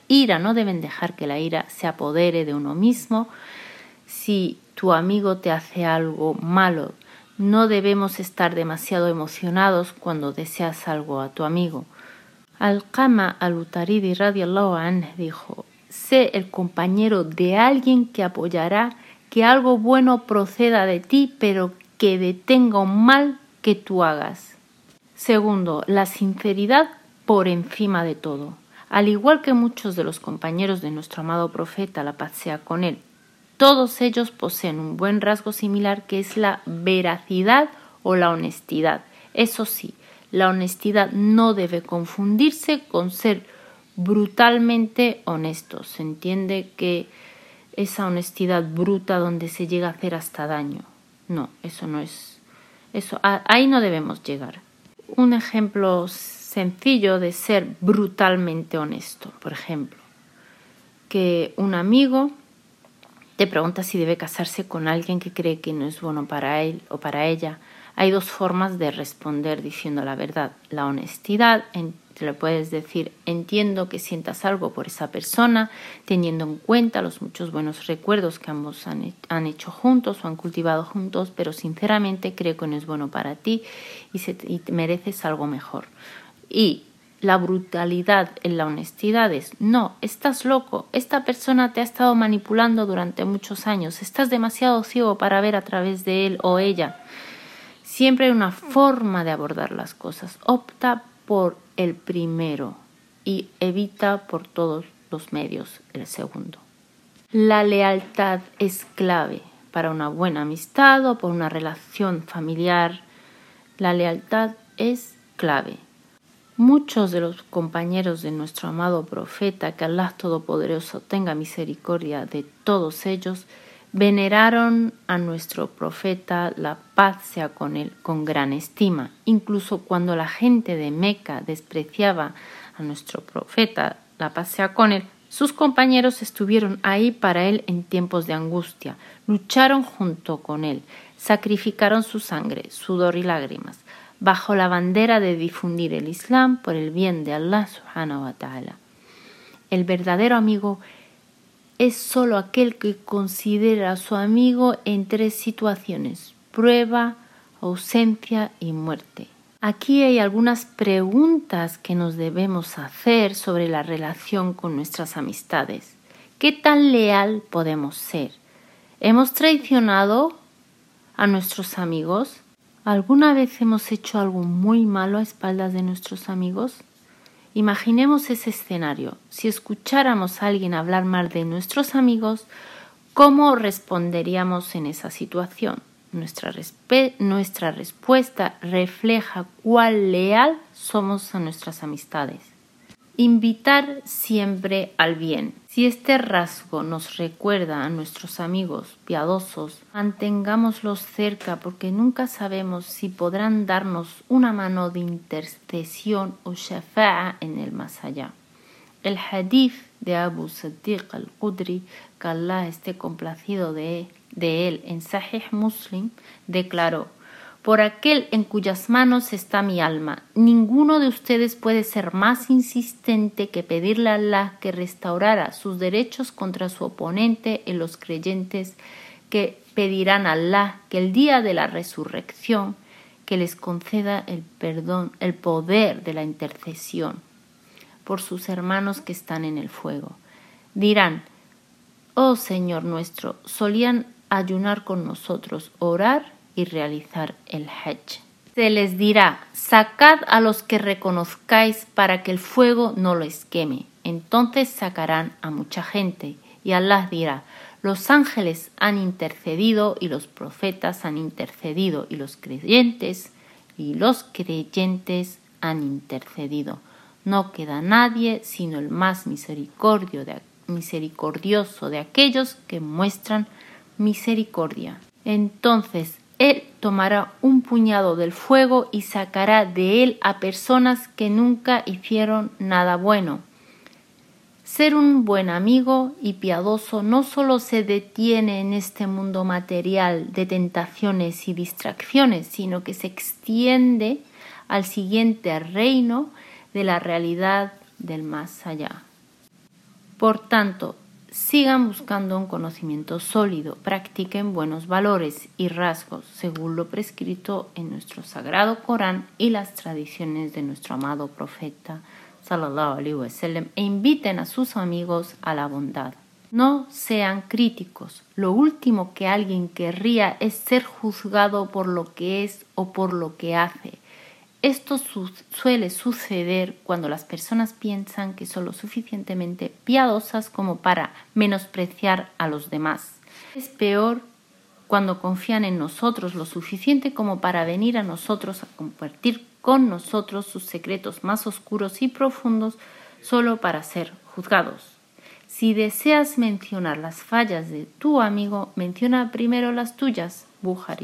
ira se apodere de uno mismo. Si tu amigo te hace algo malo, no debemos estar demasiado emocionados cuando deseas algo a tu amigo. Al-Qama al-Utaridi radiyallahu anhu dijo: sé el compañero de alguien que apoyará que algo bueno proceda de ti, pero que detenga un mal que tú hagas. Segundo, la sinceridad por encima de todo. Al igual que muchos de los compañeros de nuestro amado profeta, la paz sea con él, todos ellos poseen un buen rasgo similar, que es la veracidad o la honestidad. Eso sí, la honestidad no debe confundirse con ser brutalmente honesto. Se entiende que esa honestidad bruta donde se llega a hacer hasta daño. No, eso no es. Ahí no debemos llegar. Un ejemplo sencillo de ser brutalmente honesto, por ejemplo, que un amigo te pregunta si debe casarse con alguien que cree que no es bueno para él o para ella. Hay dos formas de responder diciendo la verdad. La honestidad, te lo puedes decir: entiendo que sientas algo por esa persona, teniendo en cuenta los muchos buenos recuerdos que ambos han hecho juntos o han cultivado juntos, pero sinceramente creo que no es bueno para ti y te mereces algo mejor. Y la brutalidad en la honestidad es: no, estás loco, esta persona te ha estado manipulando durante muchos años, estás demasiado ciego para ver a través de él o ella. Siempre hay una forma de abordar las cosas. Opta por el primero y evita por todos los medios el segundo. La lealtad es clave para una buena amistad o por una relación familiar. La lealtad es clave. Muchos de los compañeros de nuestro amado profeta, que Allah Todopoderoso tenga misericordia de todos ellos, veneraron a nuestro profeta, la paz sea con él, con gran estima. Incluso cuando la gente de Meca despreciaba a nuestro profeta, la paz sea con él, sus compañeros estuvieron ahí para él en tiempos de angustia, lucharon junto con él, sacrificaron su sangre, sudor y lágrimas, bajo la bandera de difundir el Islam por el bien de Allah subhanahu wa ta'ala. El verdadero amigo es solo aquel que considera a su amigo en 3 situaciones: prueba, ausencia y muerte. Aquí hay algunas preguntas que nos debemos hacer sobre la relación con nuestras amistades. ¿Qué tan leal podemos ser? ¿Hemos traicionado a nuestros amigos? ¿Alguna vez hemos hecho algo muy malo a espaldas de nuestros amigos? Imaginemos ese escenario. Si escucháramos a alguien hablar mal de nuestros amigos, ¿cómo responderíamos en esa situación? Nuestra respuesta refleja cuán leal somos a nuestras amistades. Invitar siempre al bien. Si este rasgo nos recuerda a nuestros amigos piadosos, mantengámoslos cerca porque nunca sabemos si podrán darnos una mano de intercesión o shafa'a en el más allá. El hadith de Abu Siddiq al-Qudri, que Allah esté complacido de él, en Sahih Muslim, declaró: por aquel en cuyas manos está mi alma, ninguno de ustedes puede ser más insistente que pedirle a Allah que restaurara sus derechos contra su oponente en los creyentes que pedirán a Allah que el día de la resurrección que les conceda el perdón, el poder de la intercesión por sus hermanos que están en el fuego. Dirán: oh Señor nuestro, solían ayunar con nosotros, orar y realizar el Hajj. Se les dirá: sacad a los que reconozcáis para que el fuego no los queme. Entonces sacarán a mucha gente y Allah dirá: los ángeles han intercedido y los profetas han intercedido y los creyentes han intercedido. No queda nadie sino el más misericordioso de aquellos que muestran misericordia. Entonces Él tomará un puñado del fuego y sacará de él a personas que nunca hicieron nada bueno. Ser un buen amigo y piadoso no solo se detiene en este mundo material de tentaciones y distracciones, sino que se extiende al siguiente reino de la realidad del más allá. Por tanto, sigan buscando un conocimiento sólido, practiquen buenos valores y rasgos según lo prescrito en nuestro sagrado Corán y las tradiciones de nuestro amado profeta sallallahu alaihi wasallam, e inviten a sus amigos a la bondad. No sean críticos. Lo último que alguien querría es ser juzgado por lo que es o por lo que hace. Esto suele suceder cuando las personas piensan que son lo suficientemente piadosas como para menospreciar a los demás. Es peor cuando confían en nosotros lo suficiente como para venir a nosotros a compartir con nosotros sus secretos más oscuros y profundos solo para ser juzgados. Si deseas mencionar las fallas de tu amigo, menciona primero las tuyas. Bukhari.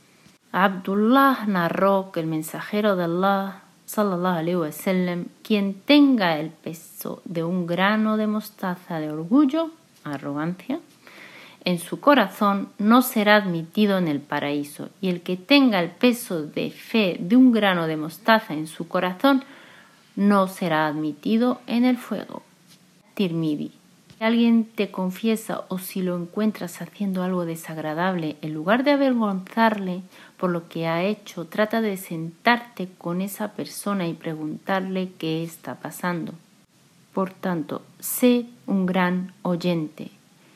Abdullah narró que el mensajero de Allah, sallallahu alaihi wasallam, quien tenga el peso de un grano de mostaza de orgullo, arrogancia, en su corazón no será admitido en el paraíso, y el que tenga el peso de fe de un grano de mostaza en su corazón no será admitido en el fuego. Tirmidhi. Si alguien te confiesa o si lo encuentras haciendo algo desagradable, en lugar de avergonzarle por lo que ha hecho, trata de sentarte con esa persona y preguntarle qué está pasando. Por tanto, sé un gran oyente.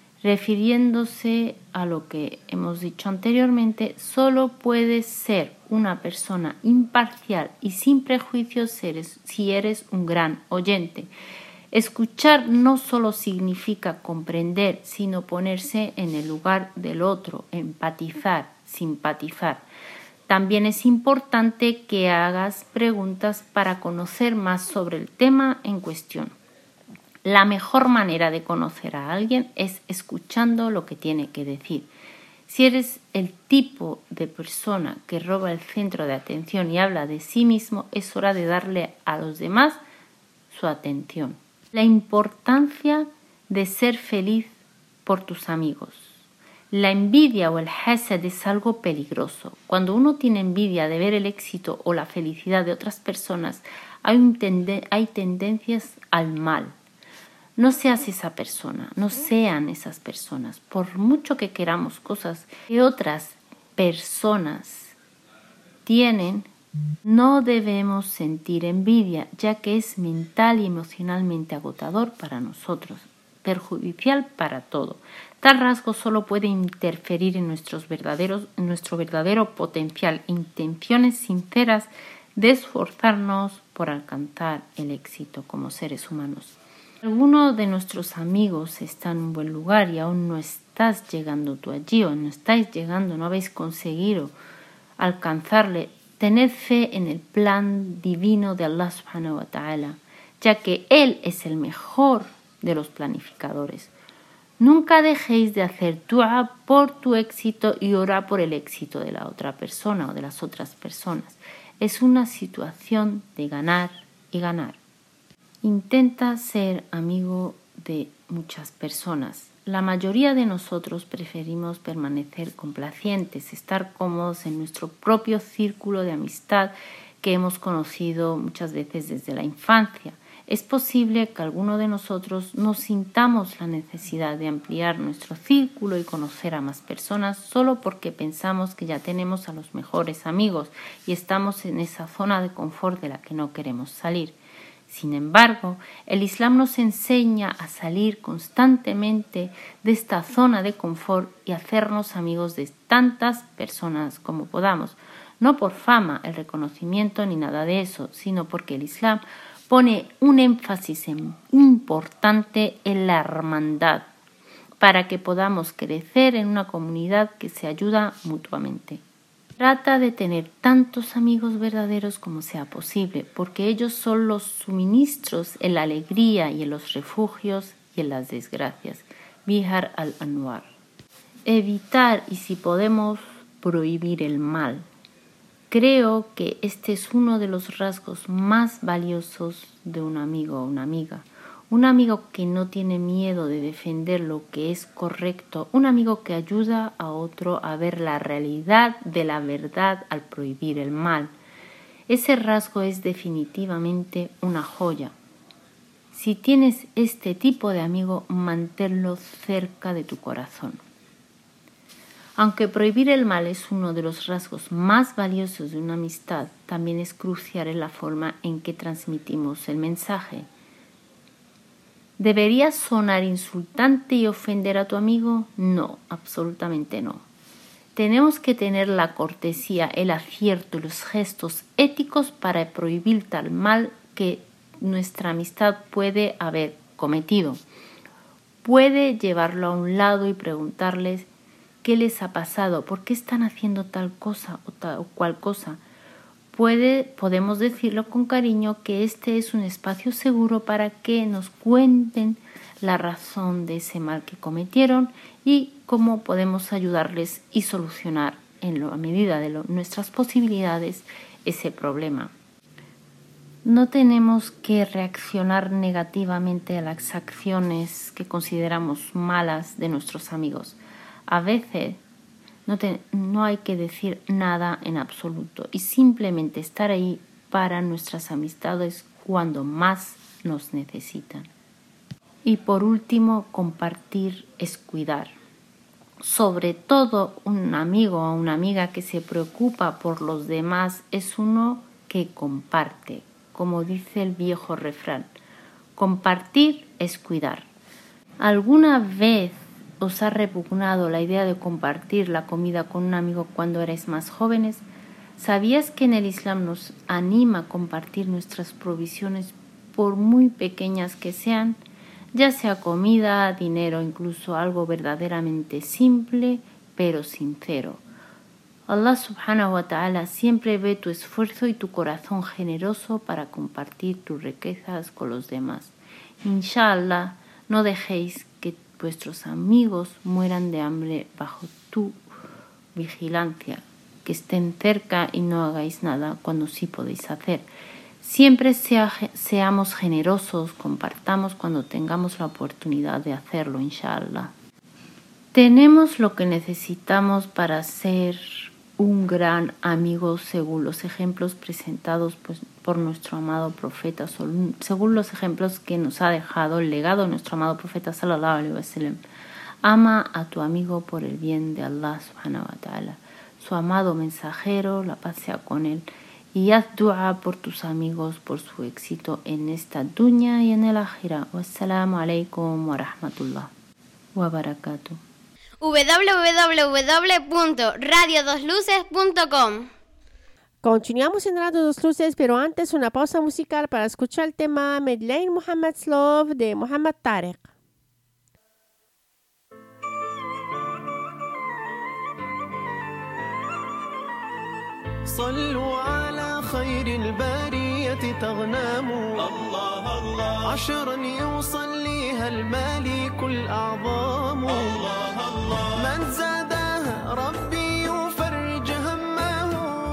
Refiriéndose a lo que hemos dicho anteriormente, solo puedes ser una persona imparcial y sin prejuicios si eres un gran oyente. Escuchar no solo significa comprender, sino ponerse en el lugar del otro, empatizar, simpatizar. También es importante que hagas preguntas para conocer más sobre el tema en cuestión. La mejor manera de conocer a alguien es escuchando lo que tiene que decir. Si eres el tipo de persona que roba el centro de atención y habla de sí mismo, es hora de darle a los demás su atención. La importancia de ser feliz por tus amigos. La envidia o el hasad es algo peligroso. Cuando uno tiene envidia de ver el éxito o la felicidad de otras personas, hay tendencias al mal. No seas esa persona, no sean esas personas. Por mucho que queramos cosas que otras personas tienen, no debemos sentir envidia, ya que es mental y emocionalmente agotador para nosotros, perjudicial para todo. Tal rasgo solo puede interferir en nuestro verdadero potencial, intenciones sinceras de esforzarnos por alcanzar el éxito como seres humanos. Alguno de nuestros amigos está en un buen lugar y aún no estás llegando tú allí o no estáis llegando, no habéis conseguido alcanzarle. Tened fe en el plan divino de Allah subhanahu wa ta'ala, ya que Él es el mejor de los planificadores. Nunca dejéis de hacer dua por tu éxito y orar por el éxito de la otra persona o de las otras personas. Es una situación de ganar y ganar. Intenta ser amigo de muchas personas. La mayoría de nosotros preferimos permanecer complacientes, estar cómodos en nuestro propio círculo de amistad que hemos conocido muchas veces desde la infancia. Es posible que alguno de nosotros no sintamos la necesidad de ampliar nuestro círculo y conocer a más personas solo porque pensamos que ya tenemos a los mejores amigos y estamos en esa zona de confort de la que no queremos salir. Sin embargo, el Islam nos enseña a salir constantemente de esta zona de confort y hacernos amigos de tantas personas como podamos, no por fama, el reconocimiento ni nada de eso, sino porque el Islam pone un énfasis importante en la hermandad para que podamos crecer en una comunidad que se ayuda mutuamente. Trata de tener tantos amigos verdaderos como sea posible, porque ellos son los suministros en la alegría y en los refugios y en las desgracias. Bihar al-Anwar. Evitar y si podemos prohibir el mal. Creo que este es uno de los rasgos más valiosos de un amigo o una amiga. Un amigo que no tiene miedo de defender lo que es correcto, un amigo que ayuda a otro a ver la realidad de la verdad al prohibir el mal. Ese rasgo es definitivamente una joya. Si tienes este tipo de amigo, manténlo cerca de tu corazón. Aunque prohibir el mal es uno de los rasgos más valiosos de una amistad, también es crucial en la forma en que transmitimos el mensaje. ¿Debería sonar insultante y ofender a tu amigo? No, absolutamente no. Tenemos que tener la cortesía, el acierto y los gestos éticos para prohibir tal mal que nuestra amistad puede haber cometido. Puede llevarlo a un lado y preguntarles qué les ha pasado, por qué están haciendo tal cosa o tal o cual cosa. Podemos decirlo con cariño que este es un espacio seguro para que nos cuenten la razón de ese mal que cometieron y cómo podemos ayudarles y solucionar en la medida de nuestras posibilidades ese problema. No tenemos que reaccionar negativamente a las acciones que consideramos malas de nuestros amigos. A veces no hay que decir nada en absoluto y simplemente estar ahí para nuestras amistades cuando más nos necesitan. Y por último, compartir es cuidar. Sobre todo un amigo o una amiga que se preocupa por los demás es uno que comparte, como dice el viejo refrán. Compartir es cuidar. ¿Alguna vez os ha repugnado la idea de compartir la comida con un amigo cuando erais más jóvenes? ¿Sabías que en el Islam nos anima a compartir nuestras provisiones por muy pequeñas que sean? Ya sea comida, dinero, incluso algo verdaderamente simple pero sincero. Allah subhanahu wa ta'ala siempre ve tu esfuerzo y tu corazón generoso para compartir tus riquezas con los demás. Inshallah, no dejéis que vuestros amigos mueran de hambre bajo tu vigilancia, que estén cerca y no hagáis nada cuando sí podéis hacer. Siempre seamos generosos, compartamos cuando tengamos la oportunidad de hacerlo, inshallah. Tenemos lo que necesitamos para ser un gran amigo según los ejemplos presentados por nuestro amado profeta, según los ejemplos que nos ha dejado el legado de nuestro amado profeta sallallahu alaihi wasallam. Ama a tu amigo por el bien de Allah subhanahu wa ta'ala, su amado mensajero, la paz sea con él, y haz dua por tus amigos por su éxito en esta dunya y en el akhirah. Wassalamu alaikum wa rahmatullah wa barakatuh. www.radio2luces.com. Continuamos en Radio Dos Luces, pero antes una pausa musical para escuchar el tema Medlain Muhammad's Love de Muhammad Tariq. صلوا على خير البرية تغنموا الله الله عشرا يصليها الملك الأعظم الله الله من زادها ربي يفرج همه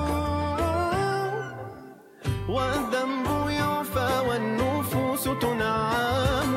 والذنب يعفى والنفوس تنعم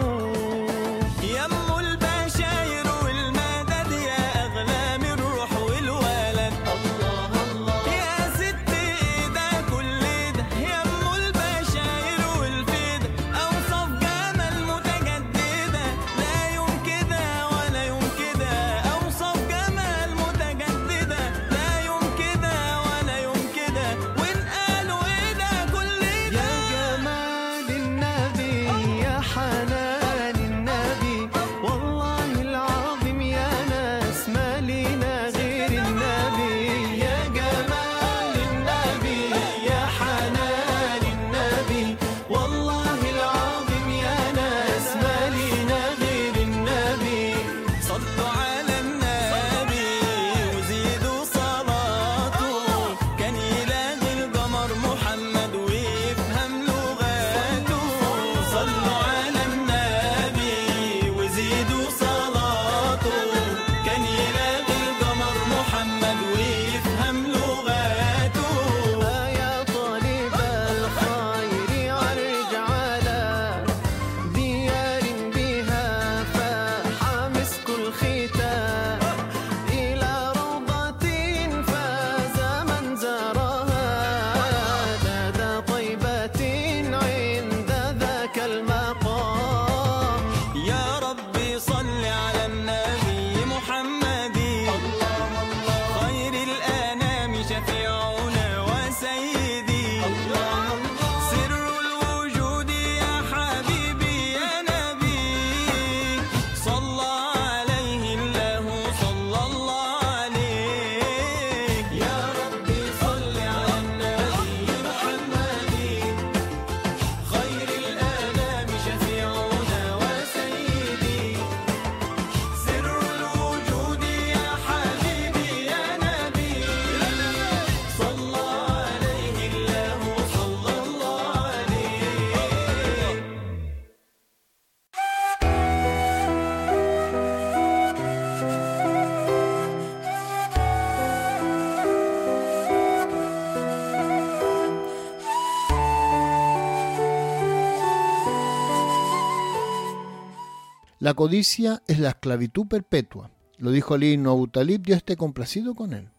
يم البشاير والمدد يا أغلى من روح والولد الله الله يا ست إيدا كل ده يم البشاير والفدا أوصف جمال متجددة لا يوم كده ولا يوم كده أوصف جمال متجددة لا يوم كده ولا يوم كده وإن قالوا إيه ده كل ده يا جمال النبي يا حنان النبي والله العظيم يا ناس ما لينا غير النبي يا جمال النبي يا حنان النبي والله العظيم يا ناس ما لينا غير النبي صلوا على النبي وزيدوا صلاته كان يلاغي القمر محمد ويفهم لغاته صلوا على النبي وزيدوا صلاته كان يلاغي القمر محمد ويفهم لغاته يا طالب الخير عرج على ديار بها فاح مسك الختام إلى روضة فاز من زارها ذات طيبة عند ذاك المقام يا ربي صل على النبي محمد خير الأنام شفيعنا وسيدي سر الوجود يا حبيبي يا نبي صلى عليه الله صلى الله عليه يا ربي صل على النبي محمد خير الأنام شفيعنا وسيدي سر الوجود يا حبيبي يا نبي صلى عليه الله صلى الله عليه La codicia es la esclavitud perpetua. Lo dijo Ali ibn Abu Talib, Dios esté complacido con él.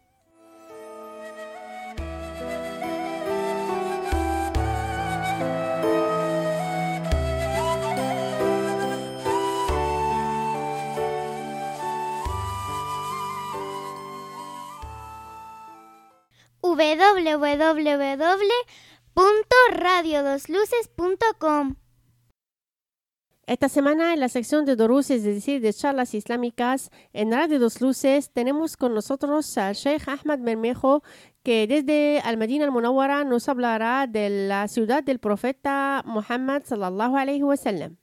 www.radio2luces.com. Esta semana en la sección de Durus, es decir, de charlas islámicas en Radio Dos Luces, tenemos con nosotros al Sheikh Ahmad Bermejo, que desde Al-Madina Al-Munawwara nos hablará de la ciudad del profeta Muhammad sallallahu alaihi wasallam.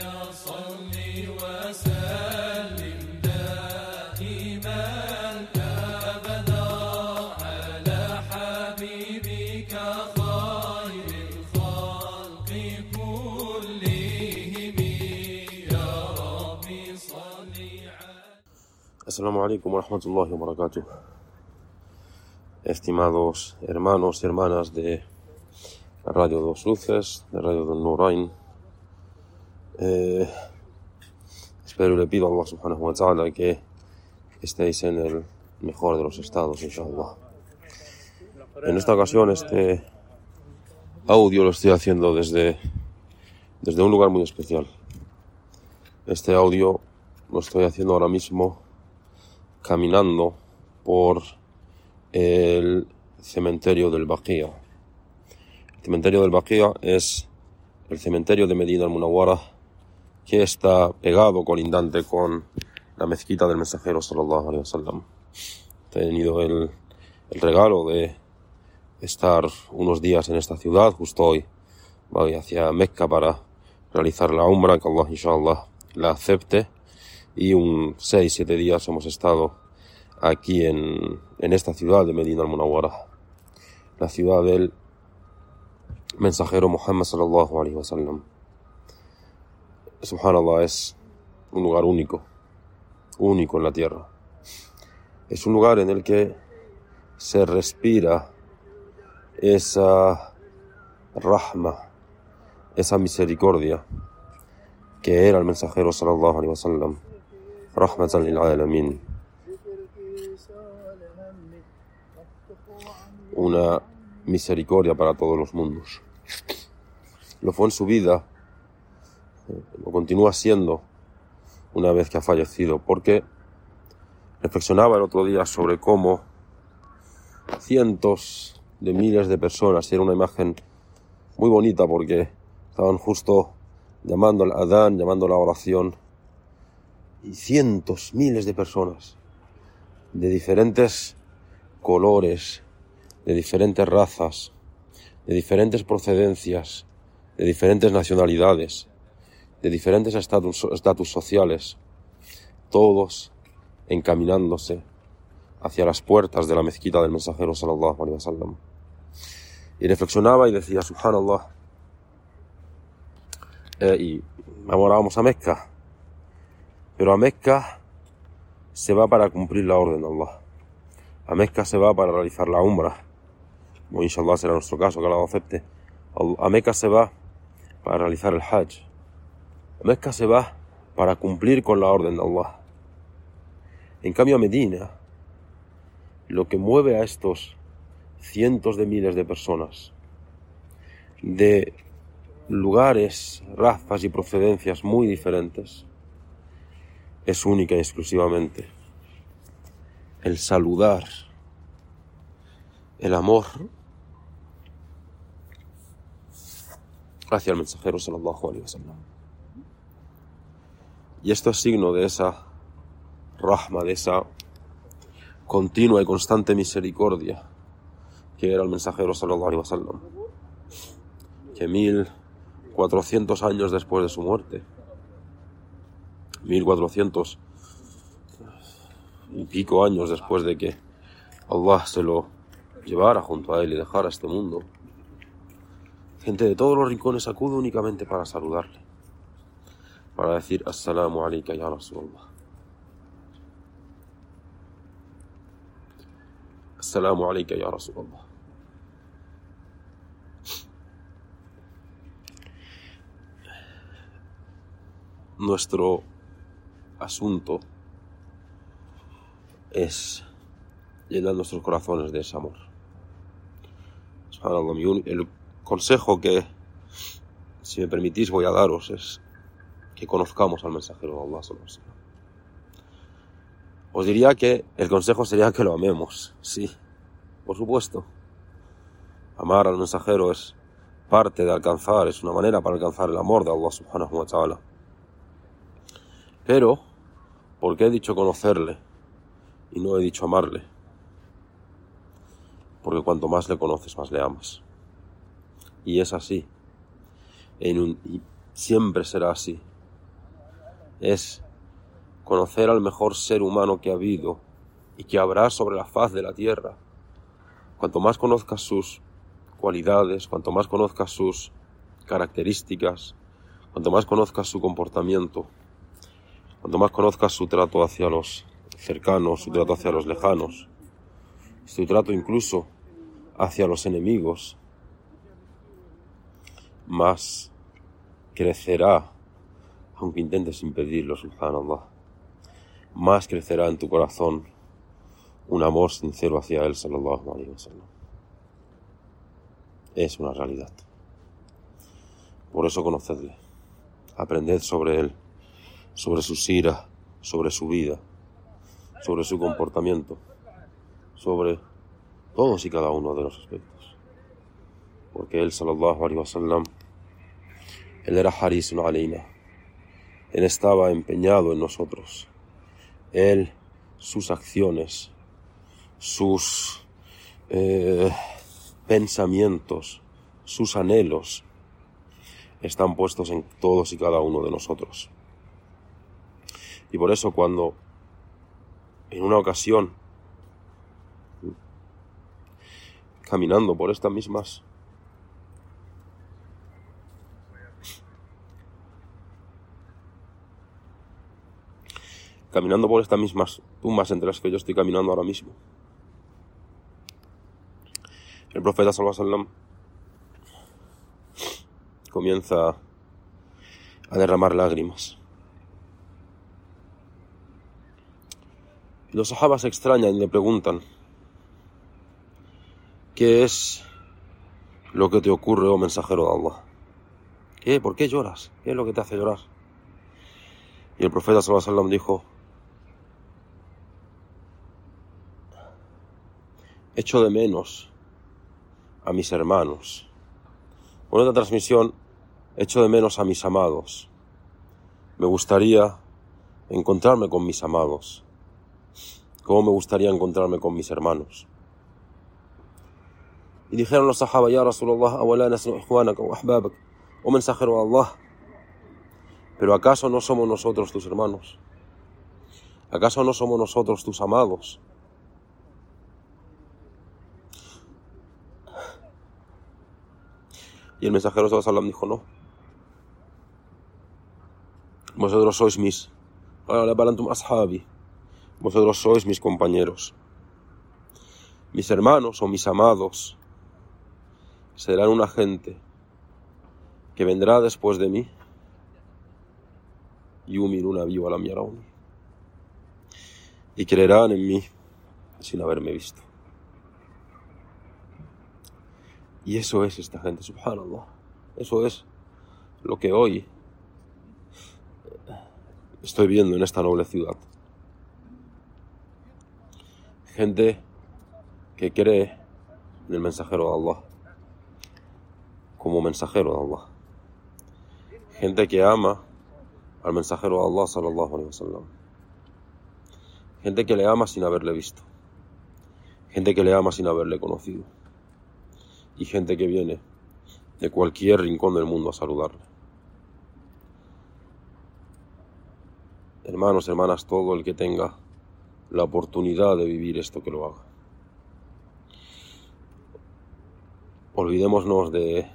صل وسلم دائما Assalamu alaikum wa rahmatullahi wa barakatuh. Estimados hermanos y hermanas de Radio Dos Luces, de Radio Don Nurain, espero y le pido a Allah subhanahu wa ta'ala que estéis en el mejor de los estados, inshallah. En esta ocasión este audio lo estoy haciendo desde un lugar muy especial. Este audio lo estoy haciendo ahora mismo caminando por el cementerio del Baqia. El cementerio del Baqia es el cementerio de Medina al-Munawwara, que está pegado, colindante con la mezquita del mensajero sallallahu alaihi wasallam. He tenido el regalo de estar unos días en esta ciudad. Justo hoy voy hacia Mecca para realizar la Umra, que Allah inshallah la acepte. Y 6-7 días hemos estado aquí en esta ciudad de Medina al-Munawwara, la ciudad del mensajero Muhammad sallallahu alaihi wasallam. Subhanallah, es un lugar único en la tierra. Es un lugar en el que se respira esa rahma, esa misericordia que era el mensajero sallallahu alaihi wasallam, rahmatan lil alamin. Una misericordia para todos los mundos. Lo fue en su vida, lo continúa siendo una vez que ha fallecido, porque reflexionaba el otro día sobre cómo cientos de miles de personas, y era una imagen muy bonita porque estaban justo llamando al adán, llamando a la oración, y cientos, miles de personas de diferentes colores, de diferentes razas, de diferentes procedencias, de diferentes nacionalidades, de diferentes estatus sociales, todos encaminándose hacia las puertas de la mezquita del mensajero sallallahu alaihi wasallam. Y reflexionaba y decía, subhanallah, y ahora vamos a Mecca, pero a Mecca se va para cumplir la orden de Allah. A Mecca se va para realizar la Umra, o inshallah será nuestro caso, que Allah lo acepte. A Mecca se va para realizar el Hajj. A Mecca se va para cumplir con la orden de Allah. En cambio a Medina, lo que mueve a estos cientos de miles de personas de lugares, razas y procedencias muy diferentes, es única y exclusivamente el saludar, el amor hacia el mensajero sallallahu alaihi wasallam. Y esto es signo de esa rahma, de esa continua y constante misericordia que era el mensajero sallallahu alaihi wasallam, que 1400 años después de su muerte, 1400 y pico años después de que Allah se lo llevara junto a él y dejara este mundo, gente de todos los rincones acude únicamente para saludarle, para decir Assalamu alayka ya Rasulullah, Assalamu alayka ya Rasulullah. Nuestro asunto es llenar nuestros corazones de ese amor. El consejo que, si me permitís, voy a daros es que conozcamos al mensajero de Allah sallallahu alaihi wasallam. Os diría que el consejo sería que lo amemos, sí, por supuesto. Amar al mensajero es parte de alcanzar, es una manera para alcanzar el amor de Allah subhanahu wa ta'ala. Pero, ¿por qué he dicho conocerle y no he dicho amarle? Porque cuanto más le conoces, más le amas. Y es así. Y siempre será así. Es conocer al mejor ser humano que ha habido y que habrá sobre la faz de la tierra. Cuanto más conozcas sus cualidades, cuanto más conozcas sus características, cuanto más conozcas su comportamiento, cuanto más conozcas su trato hacia los cercanos, su trato hacia los lejanos, su trato incluso hacia los enemigos, más crecerá, aunque intentes impedirlo, subhanallah, más crecerá en tu corazón un amor sincero hacia él, sallallahu alaihi wasallam. Es una realidad. Por eso conocedle, aprended sobre él, sobre su sira, sobre su vida, sobre su comportamiento, sobre todos y cada uno de los aspectos. Porque él, sallallahu alaihi wasallam, él era harisun alayna. Él estaba empeñado en nosotros. Él, sus acciones, sus pensamientos, sus anhelos, están puestos en todos y cada uno de nosotros. Y por eso cuando en una ocasión, caminando por estas mismas tumbas entre las que yo estoy caminando ahora mismo, el profeta sallallahu alaihi wasallam comienza a derramar lágrimas. Los sahabas se extrañan y le preguntan: ¿qué es lo que te ocurre, oh mensajero de Allah? ¿Qué? ¿Por qué lloras? ¿Qué es lo que te hace llorar? Y el profeta sallallahu alaihi wasallam dijo: echo de menos a mis hermanos. En otra transmisión, echo de menos a mis amados. Me gustaría encontrarme con mis amados. ¿Cómo me gustaría encontrarme con mis hermanos? Y dijeron los sahaba: ya Rasulullah, awala nasnu ikhwanaka wa ahbabak, oh mensajero de Allah, ¿pero acaso no somos nosotros tus hermanos? ¿Acaso no somos nosotros tus amados? Y el mensajero sallallahu alaihi wasallam dijo: no. Vosotros sois mis vosotros sois mis compañeros. Mis hermanos o mis amados serán una gente que vendrá después de mí, yuminuna bi wa lam yarawni, y creerán en mí sin haberme visto. Y eso es esta gente, subhanallah. Eso es lo que hoy estoy viendo en esta noble ciudad. Gente que cree en el mensajero de Allah como mensajero de Allah. Gente que ama al mensajero de Allah, sallallahu alaihi wasallam. Gente que le ama sin haberle visto. Gente que le ama sin haberle conocido. Y gente que viene de cualquier rincón del mundo a saludarle. Hermanos, hermanas, todo el que tenga la oportunidad de vivir esto, que lo haga. Olvidémonos de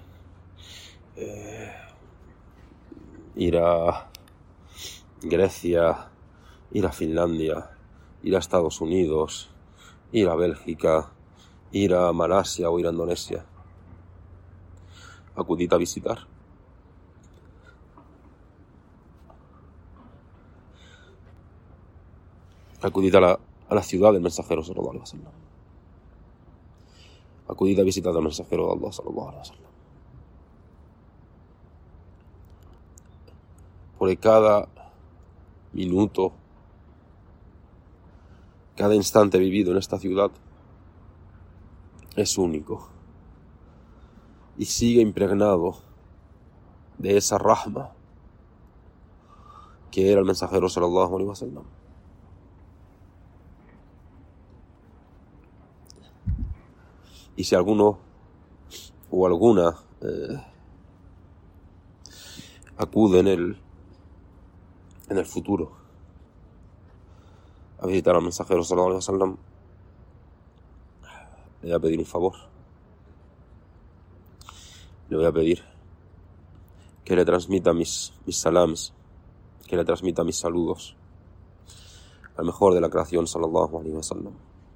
ir a Grecia, ir a Finlandia, ir a Estados Unidos, ir a Bélgica, ir a Malasia o ir a Indonesia. Acudid a visitar. Acudid a la ciudad del mensajero sallallahu alaihi wasallam. Acudid a visitar al mensajero de Allah sallallahu alaihi wasallam. Porque cada minuto, cada instante vivido en esta ciudad es único y sigue impregnado de esa rahma que era el mensajero sallallahu alaihi wasallam. Y si alguno o alguna acude en el futuro a visitar al mensajero sallallahu alaihi wasallam, le voy a pedir un favor. Le voy a pedir que le transmita mis salams, que le transmita mis saludos al mejor de la creación, sallallahu alaihi wasallam.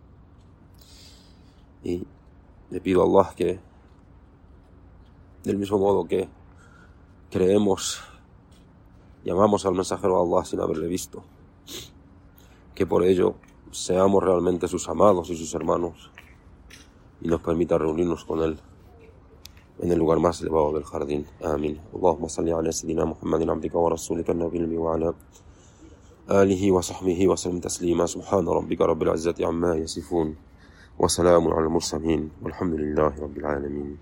Y le pido a Allah que, del mismo modo que creemos y amamos al mensajero de Allah sin haberle visto, que por ello seamos realmente sus amados y sus hermanos y nos permita reunirnos con él en el lugar más elevado del jardín. Amén. Allahumma salli ala sayyidina Muhammadin abdika wa rasulika an-nabiyil ummi wa ala alihi wa sahbihi wa sallam taslima. Subhana rabbika rabbil izzati amma yasifun wa salamun ala al-mursalin walhamdulillahi rabbil alamin.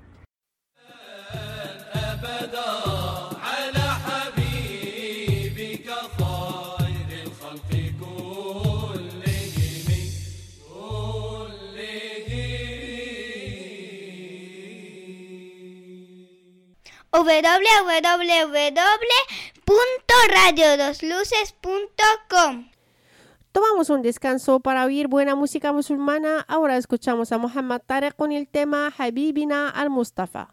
www.radiodosluces.com. Tomamos un descanso para oír buena música musulmana. Ahora escuchamos a Muhammad Tarek con el tema Habibina al-Mustafa.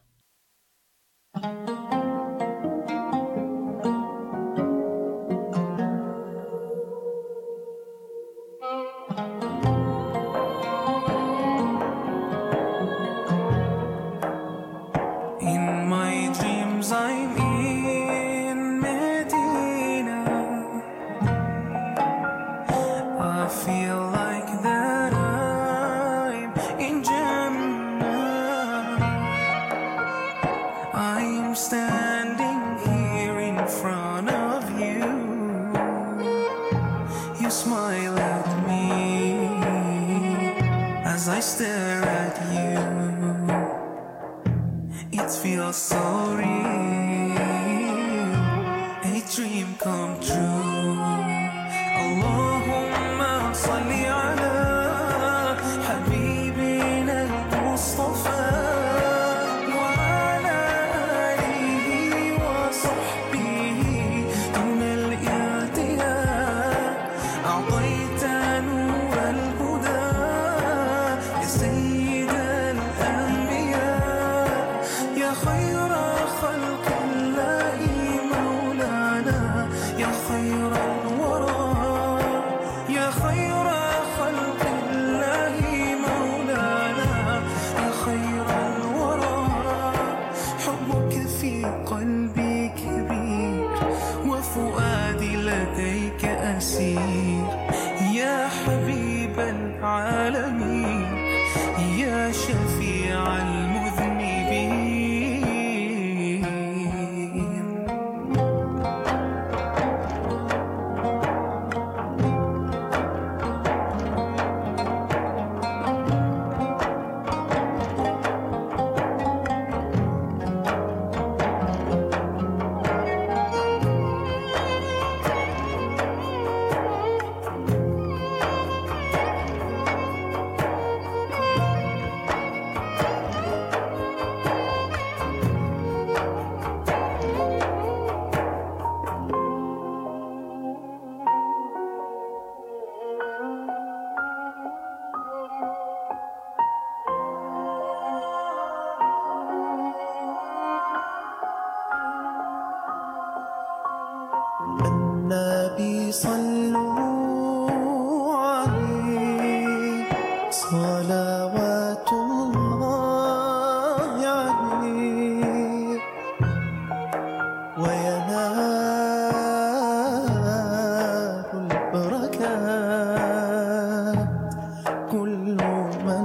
In my dreams I'm in Medina. I feel like that I'm in Jannah. I'm standing here in front of you. You smile at me as I stare at you. It feels so real, a dream come true. Allahumma salli ala habibina al-Mustafa wa ala alihi wa sahbihi dun al-i'tiya. أعطيت نور الهدى يا سيد الأنبياء يا خير خلق الله مولانا يا خير الورى يا خير خلق الله مولانا يا خير الورى حبك في قلبي كبير وفؤادي لديك أسير يا حبيب العالمين يا شفيع المذنبين. النبي صلوا عليه صلوات الله عليه وينال البركات كل من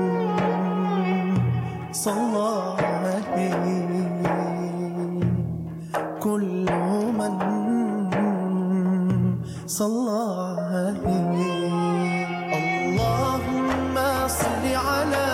صلى عليه كل من صلى عليه. اللهم صل على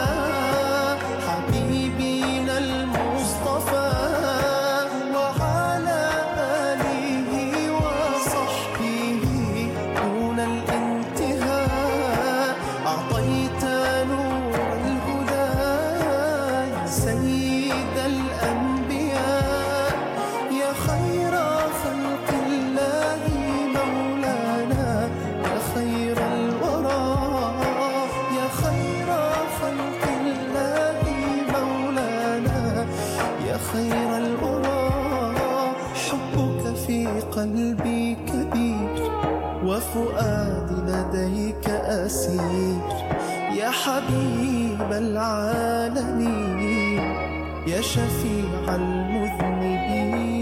حبيبنا المصطفى وعلى آله وصحبه دون الانتهاء. أعطيت نور الهدى يا سيد الأنبياء يا خير خلق الله مولانا يا خير الورى يا خير خلق الله مولانا يا خير الورى. حبك في قلبي كبير وفؤادي يديك أسير يا حبيب العالمين يا شفيع المذنبين.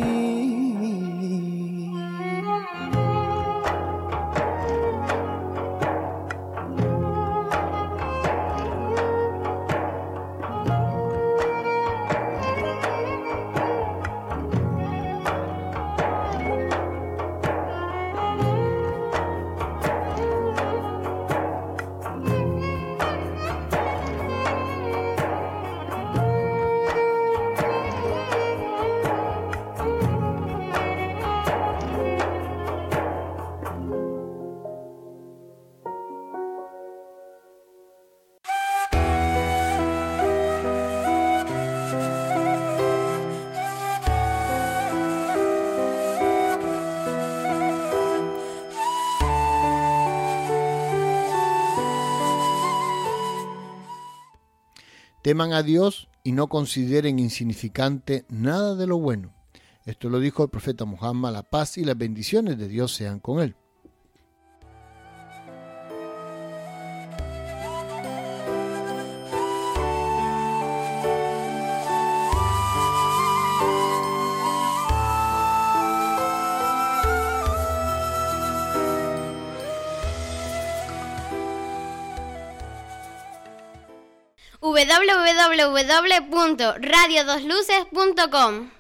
Teman a Dios y no consideren insignificante nada de lo bueno. Esto lo dijo el profeta Muhammad, la paz y las bendiciones de Dios sean con él. www.radiodosluces.com.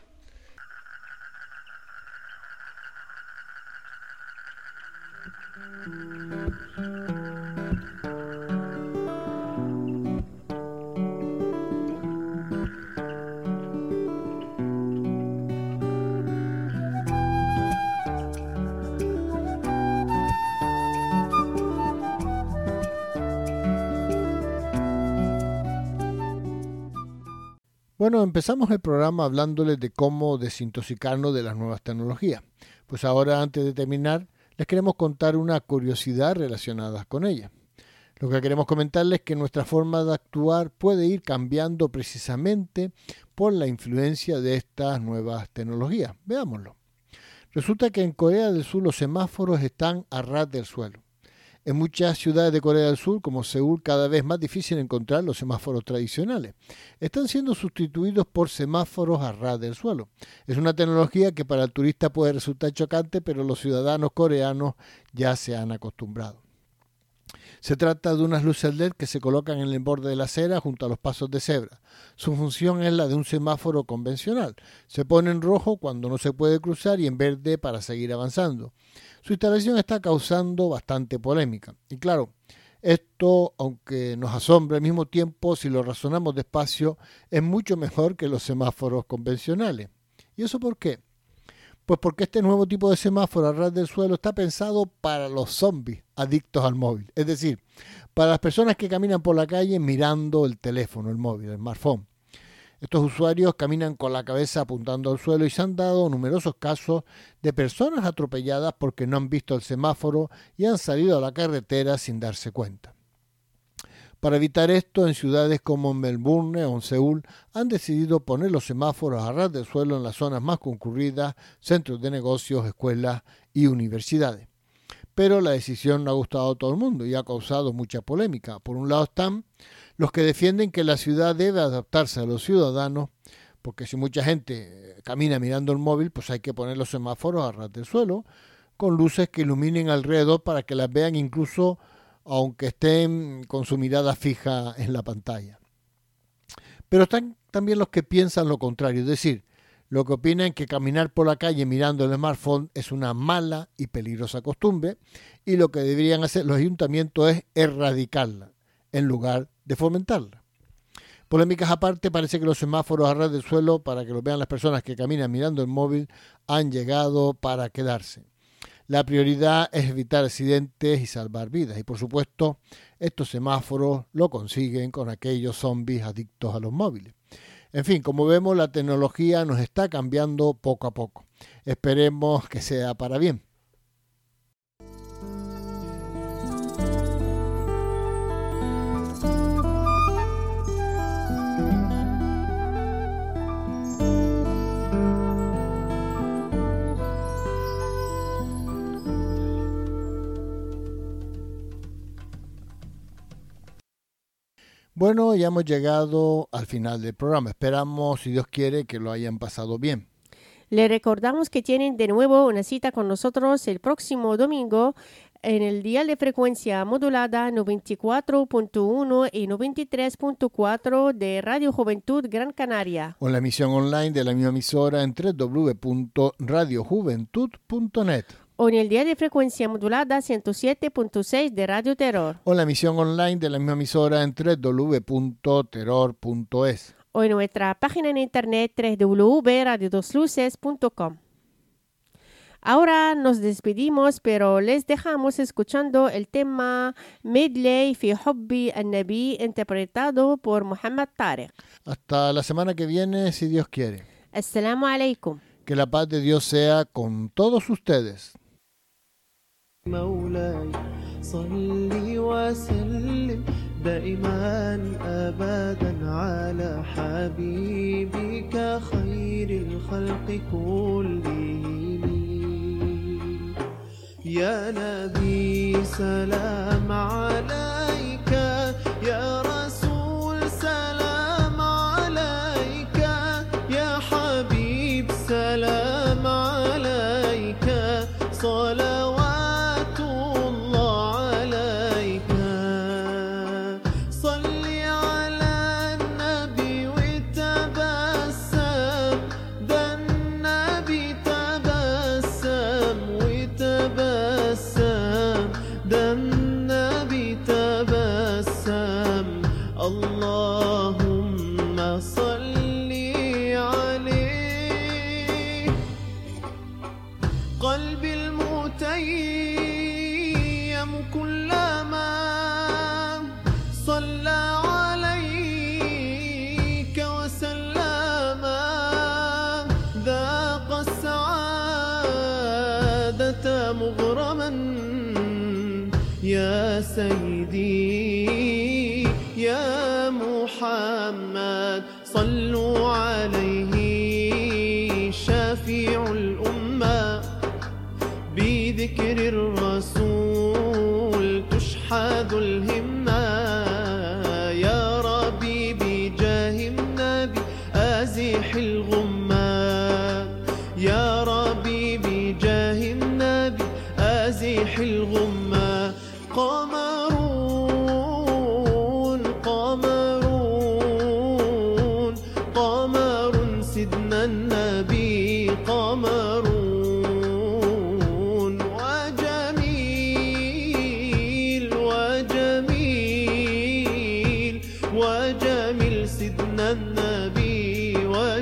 Bueno, empezamos el programa hablándoles de cómo desintoxicarnos de las nuevas tecnologías. Pues ahora, antes de terminar, les queremos contar una curiosidad relacionada con ella. Lo que queremos comentarles es que nuestra forma de actuar puede ir cambiando precisamente por la influencia de estas nuevas tecnologías. Veámoslo. Resulta que en Corea del Sur los semáforos están a ras del suelo. En muchas ciudades de Corea del Sur, como Seúl, cada vez más difícil encontrar los semáforos tradicionales. Están siendo sustituidos por semáforos a ras del suelo. Es una tecnología que para el turista puede resultar chocante, pero los ciudadanos coreanos ya se han acostumbrado. Se trata de unas luces LED que se colocan en el borde de la acera junto a los pasos de cebra. Su función es la de un semáforo convencional. Se pone en rojo cuando no se puede cruzar y en verde para seguir avanzando. Su instalación está causando bastante polémica. Y claro, esto, aunque nos asombra al mismo tiempo, si lo razonamos despacio, es mucho mejor que los semáforos convencionales. ¿Y eso por qué? Pues porque este nuevo tipo de semáforo a ras del suelo está pensado para los zombies adictos al móvil. Es decir, para las personas que caminan por la calle mirando el teléfono, el móvil, el smartphone. Estos usuarios caminan con la cabeza apuntando al suelo y se han dado numerosos casos de personas atropelladas porque no han visto el semáforo y han salido a la carretera sin darse cuenta. Para evitar esto, en ciudades como Melbourne o en Seúl han decidido poner los semáforos a ras del suelo en las zonas más concurridas, centros de negocios, escuelas y universidades. Pero la decisión no ha gustado a todo el mundo y ha causado mucha polémica. Por un lado están los que defienden que la ciudad debe adaptarse a los ciudadanos, porque si mucha gente camina mirando el móvil, pues hay que poner los semáforos a ras del suelo, con luces que iluminen alrededor para que las vean incluso aunque estén con su mirada fija en la pantalla. Pero están también los que piensan lo contrario, es decir, lo que opinan que caminar por la calle mirando el smartphone es una mala y peligrosa costumbre y lo que deberían hacer los ayuntamientos es erradicarla en lugar de fomentarla. Polémicas aparte, parece que los semáforos a ras del suelo, para que los vean las personas que caminan mirando el móvil, han llegado para quedarse. La prioridad es evitar accidentes y salvar vidas. Y por supuesto, estos semáforos lo consiguen con aquellos zombies adictos a los móviles. En fin, como vemos, la tecnología nos está cambiando poco a poco. Esperemos que sea para bien. Bueno, ya hemos llegado al final del programa. Esperamos, si Dios quiere, que lo hayan pasado bien. Le recordamos que tienen de nuevo una cita con nosotros el próximo domingo en el dial de frecuencia modulada 94.1 y 93.4 de Radio Juventud Gran Canaria. O en la emisión online de la misma emisora en www.radiojuventud.net. O en el dial de frecuencia modulada 107.6 de Radio Terror. O en la emisión online de la misma emisora en www.terror.es. O en nuestra página en internet www.radiodosluces.com. Ahora nos despedimos, pero les dejamos escuchando el tema Medley fi Hubbi al-Nabi, interpretado por Muhammad Tariq. Hasta la semana que viene, si Dios quiere. Assalamu alaikum. Que la paz de Dios sea con todos ustedes. مولاي صلي وسلم دائما أبدا على حبيبك خير الخلق كلهم يا نبي سلام عليك يا رسول سلام عليك يا حبيب سلام عليك صلوات اللهم صل عليه قلبي المتيم كلما صلى عليك وسلم ذاق السعادة مغرما يا سيدي يا محمد صلوا عليه شفيع الأمة بذكر الرسول تشحذ الهمة يا ربي بجاه النبي أزح الغمة يا ربي بجاه النبي أزح الغمة قمر سيدنا النبي قمرون وجميل سيدنا النبي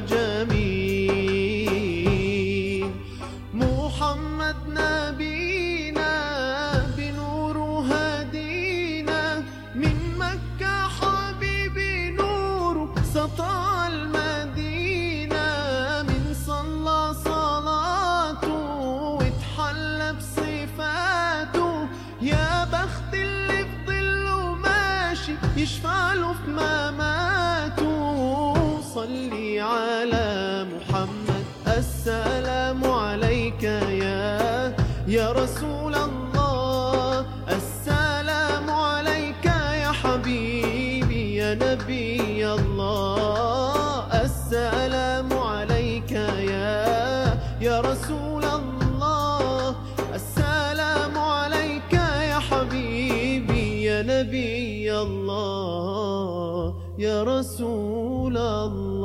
وجميل محمد نبينا بنور هدينا من مكة حبيبي نور سطع المدينة من صلى صلاته واتحلى بصفاته يا بخت اللي في ظله ماشي يشفع له في مماته صلي على محمد السلام عليك يا رسول الله السلام عليك يا حبيبي يا نبي الله السلام عليك يا رسول الله السلام عليك يا حبيبي يا نبي الله يا رسول الله